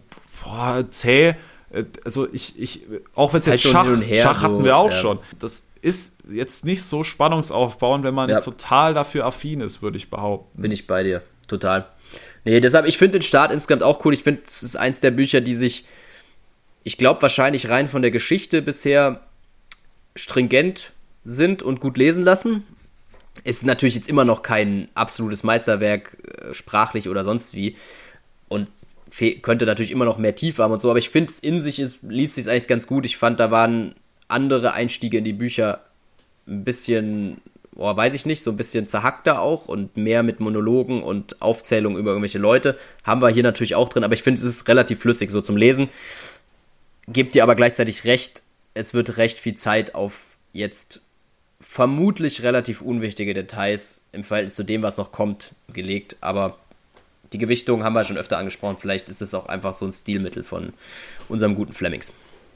zäh. Also auch wenn es jetzt Schach hatten wir auch schon. Das ist jetzt nicht so spannungsaufbauend, wenn man nicht total dafür affin ist, würde ich behaupten. Bin ich bei dir, total. Nee, deshalb, ich finde den Start insgesamt auch cool. Ich finde, es ist eins der Bücher, die sich, ich glaube, wahrscheinlich rein von der Geschichte bisher stringent sind und gut lesen lassen. Ist natürlich jetzt immer noch kein absolutes Meisterwerk, sprachlich oder sonst wie. Und könnte natürlich immer noch mehr Tiefe haben und so. Aber ich finde, es in sich liest sich eigentlich ganz gut. Ich fand, da waren andere Einstiege in die Bücher ein bisschen, weiß ich nicht, so ein bisschen zerhackter auch und mehr mit Monologen und Aufzählungen über irgendwelche Leute. Haben wir hier natürlich auch drin. Aber ich finde, es ist relativ flüssig so zum Lesen. Gebt dir aber gleichzeitig recht, es wird recht viel Zeit auf jetzt vermutlich relativ unwichtige Details im Verhältnis zu dem, was noch kommt, gelegt, aber die Gewichtung haben wir schon öfter angesprochen, vielleicht ist es auch einfach so ein Stilmittel von unserem guten Flemings.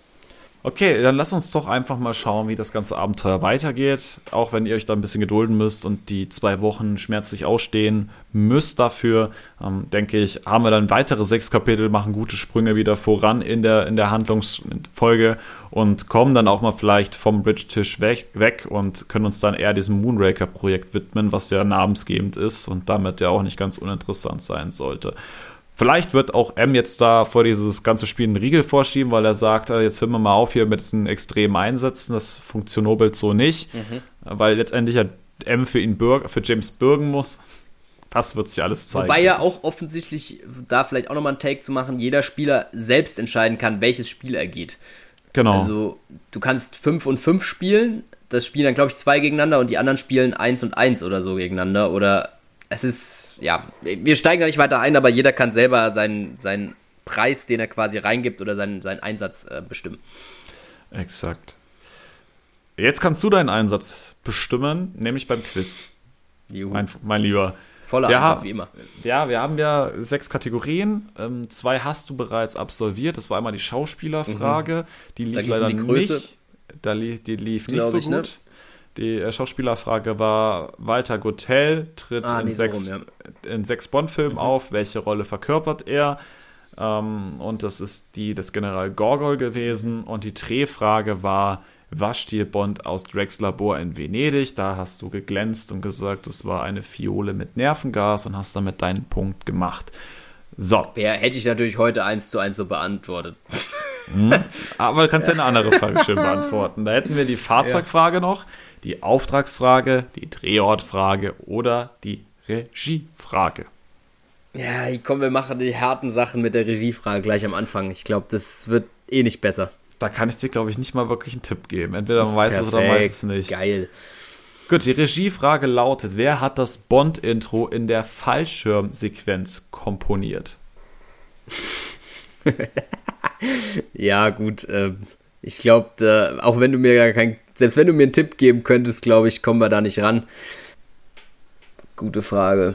Okay, dann lasst uns doch einfach mal schauen, wie das ganze Abenteuer weitergeht, auch wenn ihr euch da ein bisschen gedulden müsst und die 2 Wochen schmerzlich ausstehen müsst dafür, denke ich, haben wir dann weitere 6 Kapitel, machen gute Sprünge wieder voran in der Handlungsfolge und kommen dann auch mal vielleicht vom Bridge-Tisch weg und können uns dann eher diesem Moonraker-Projekt widmen, was ja namensgebend ist und damit ja auch nicht ganz uninteressant sein sollte. Vielleicht wird auch M jetzt da vor dieses ganze Spiel einen Riegel vorschieben, weil er sagt, jetzt hören wir mal auf hier mit diesen extremen Einsätzen, das funktioniert so nicht, weil letztendlich ja M für James bürgen muss. Das wird sich alles zeigen. Wobei ja auch offensichtlich, da vielleicht auch nochmal einen Take zu machen, jeder Spieler selbst entscheiden kann, welches Spiel er geht. Genau. Also du kannst 5 und 5 spielen, das spielen dann glaube ich 2 gegeneinander und die anderen spielen 1 und 1 oder so gegeneinander oder es ist, wir steigen da nicht weiter ein, aber jeder kann selber seinen Preis, den er quasi reingibt oder seinen Einsatz bestimmen. Exakt. Jetzt kannst du deinen Einsatz bestimmen, nämlich beim Quiz. Juhu. mein Lieber. Voller Ansatz, wie immer. Ja, wir haben ja 6 Kategorien. 2 hast du bereits absolviert. Das war einmal die Schauspielerfrage. Die lief leider nicht. Die lief nicht so gut. Ne? Die Schauspielerfrage war: Walter Gotell tritt in 6 Bond-Filmen auf. Welche Rolle verkörpert er? Und das ist die des General Gogol gewesen. Und die Drehfrage war: Was stiehlt Bond aus Drax Labor in Venedig? Da hast du geglänzt und gesagt, es war eine Fiole mit Nervengas und hast damit deinen Punkt gemacht. So. Ja, hätte ich natürlich heute 1:1 so beantwortet. Aber du kannst ja eine andere Frage schön beantworten. Da hätten wir die Fahrzeugfrage noch, die Auftragsfrage, die Drehortfrage oder die Regiefrage. Ja, komm, wir machen die harten Sachen mit der Regiefrage gleich am Anfang. Ich glaube, das wird eh nicht besser. Da kann ich dir, glaube ich, nicht mal wirklich einen Tipp geben. Entweder man weiß es oder man weiß es nicht. Geil. Gut, die Regiefrage lautet: Wer hat das Bond-Intro in der Fallschirmsequenz komponiert? Ja, gut. Ich glaube, auch wenn du mir selbst wenn du mir einen Tipp geben könntest, glaube ich, kommen wir da nicht ran. Gute Frage.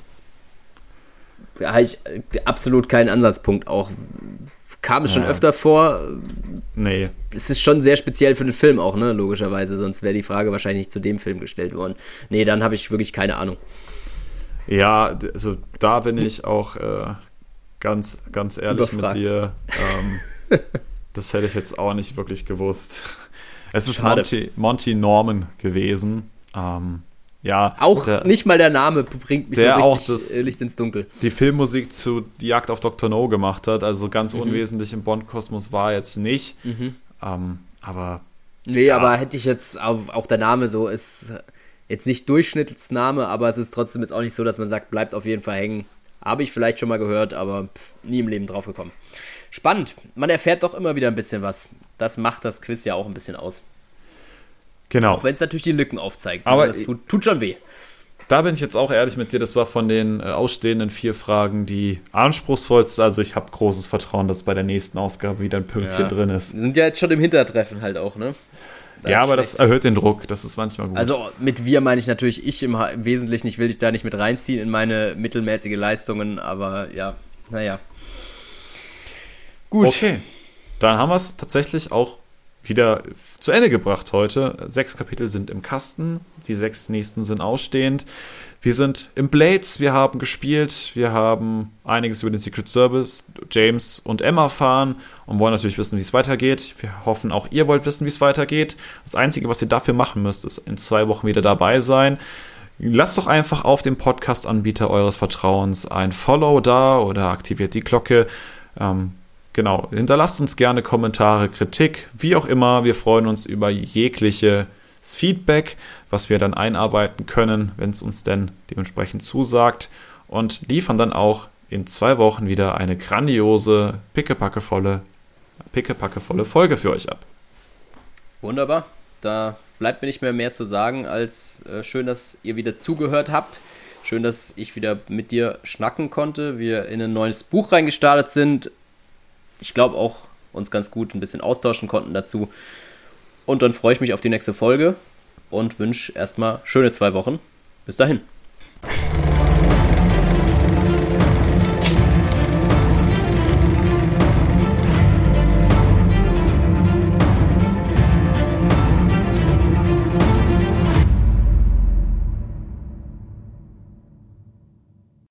Da habe ich absolut keinen Ansatzpunkt auch. Kam es schon öfter vor? Nee. Es ist schon sehr speziell für den Film auch, ne? Logischerweise, sonst wäre die Frage wahrscheinlich nicht zu dem Film gestellt worden. Nee, dann habe ich wirklich keine Ahnung. Ja, also da bin ich auch ganz ehrlich Überfragt. mit dir. Das hätte ich jetzt auch nicht wirklich gewusst. Es ist Monty Norman gewesen. Ja, auch nicht mal der Name bringt mich so richtig Licht ins Dunkel. Die Filmmusik zu Die Jagd auf Dr. No gemacht hat, also ganz unwesentlich im Bond-Kosmos war jetzt nicht. Aber nee, ja. Aber hätte ich jetzt auch der Name so ist jetzt nicht Durchschnittsname, aber es ist trotzdem jetzt auch nicht so, dass man sagt, bleibt auf jeden Fall hängen. Habe ich vielleicht schon mal gehört, aber nie im Leben drauf gekommen. Spannend. Man erfährt doch immer wieder ein bisschen was. Das macht das Quiz ja auch ein bisschen aus. Genau. Auch wenn es natürlich die Lücken aufzeigt. Aber das tut schon weh. Da bin ich jetzt auch ehrlich mit dir. Das war von den ausstehenden 4 Fragen die anspruchsvollste. Also ich habe großes Vertrauen, dass bei der nächsten Ausgabe wieder ein Pünktchen drin ist. Wir sind ja jetzt schon im Hintertreffen halt auch, ne? Das erhöht den Druck. Das ist manchmal gut. Also mit wir meine ich natürlich ich im Wesentlichen. Ich will dich da nicht mit reinziehen in meine mittelmäßige Leistungen. Aber ja, naja. Gut. Okay. Dann haben wir es tatsächlich auch wieder zu Ende gebracht heute. 6 Kapitel sind im Kasten, die 6 nächsten sind ausstehend. Wir sind im Blades, wir haben gespielt, wir haben einiges über den Secret Service, James und Emma erfahren und wollen natürlich wissen, wie es weitergeht. Wir hoffen, auch ihr wollt wissen, wie es weitergeht. Das Einzige, was ihr dafür machen müsst, ist in 2 Wochen wieder dabei sein. Lasst doch einfach auf dem Podcast-Anbieter eures Vertrauens ein Follow da oder aktiviert die Glocke. Genau, hinterlasst uns gerne Kommentare, Kritik, wie auch immer. Wir freuen uns über jegliches Feedback, was wir dann einarbeiten können, wenn es uns denn dementsprechend zusagt. Und liefern dann auch in 2 Wochen wieder eine grandiose, pickepackevolle Folge für euch ab. Wunderbar. Da bleibt mir nicht mehr zu sagen, als schön, dass ihr wieder zugehört habt. Schön, dass ich wieder mit dir schnacken konnte. Wir in ein neues Buch reingestartet sind. Ich glaube auch, uns ganz gut ein bisschen austauschen konnten dazu. Und dann freue ich mich auf die nächste Folge und wünsche erstmal schöne 2 Wochen. Bis dahin.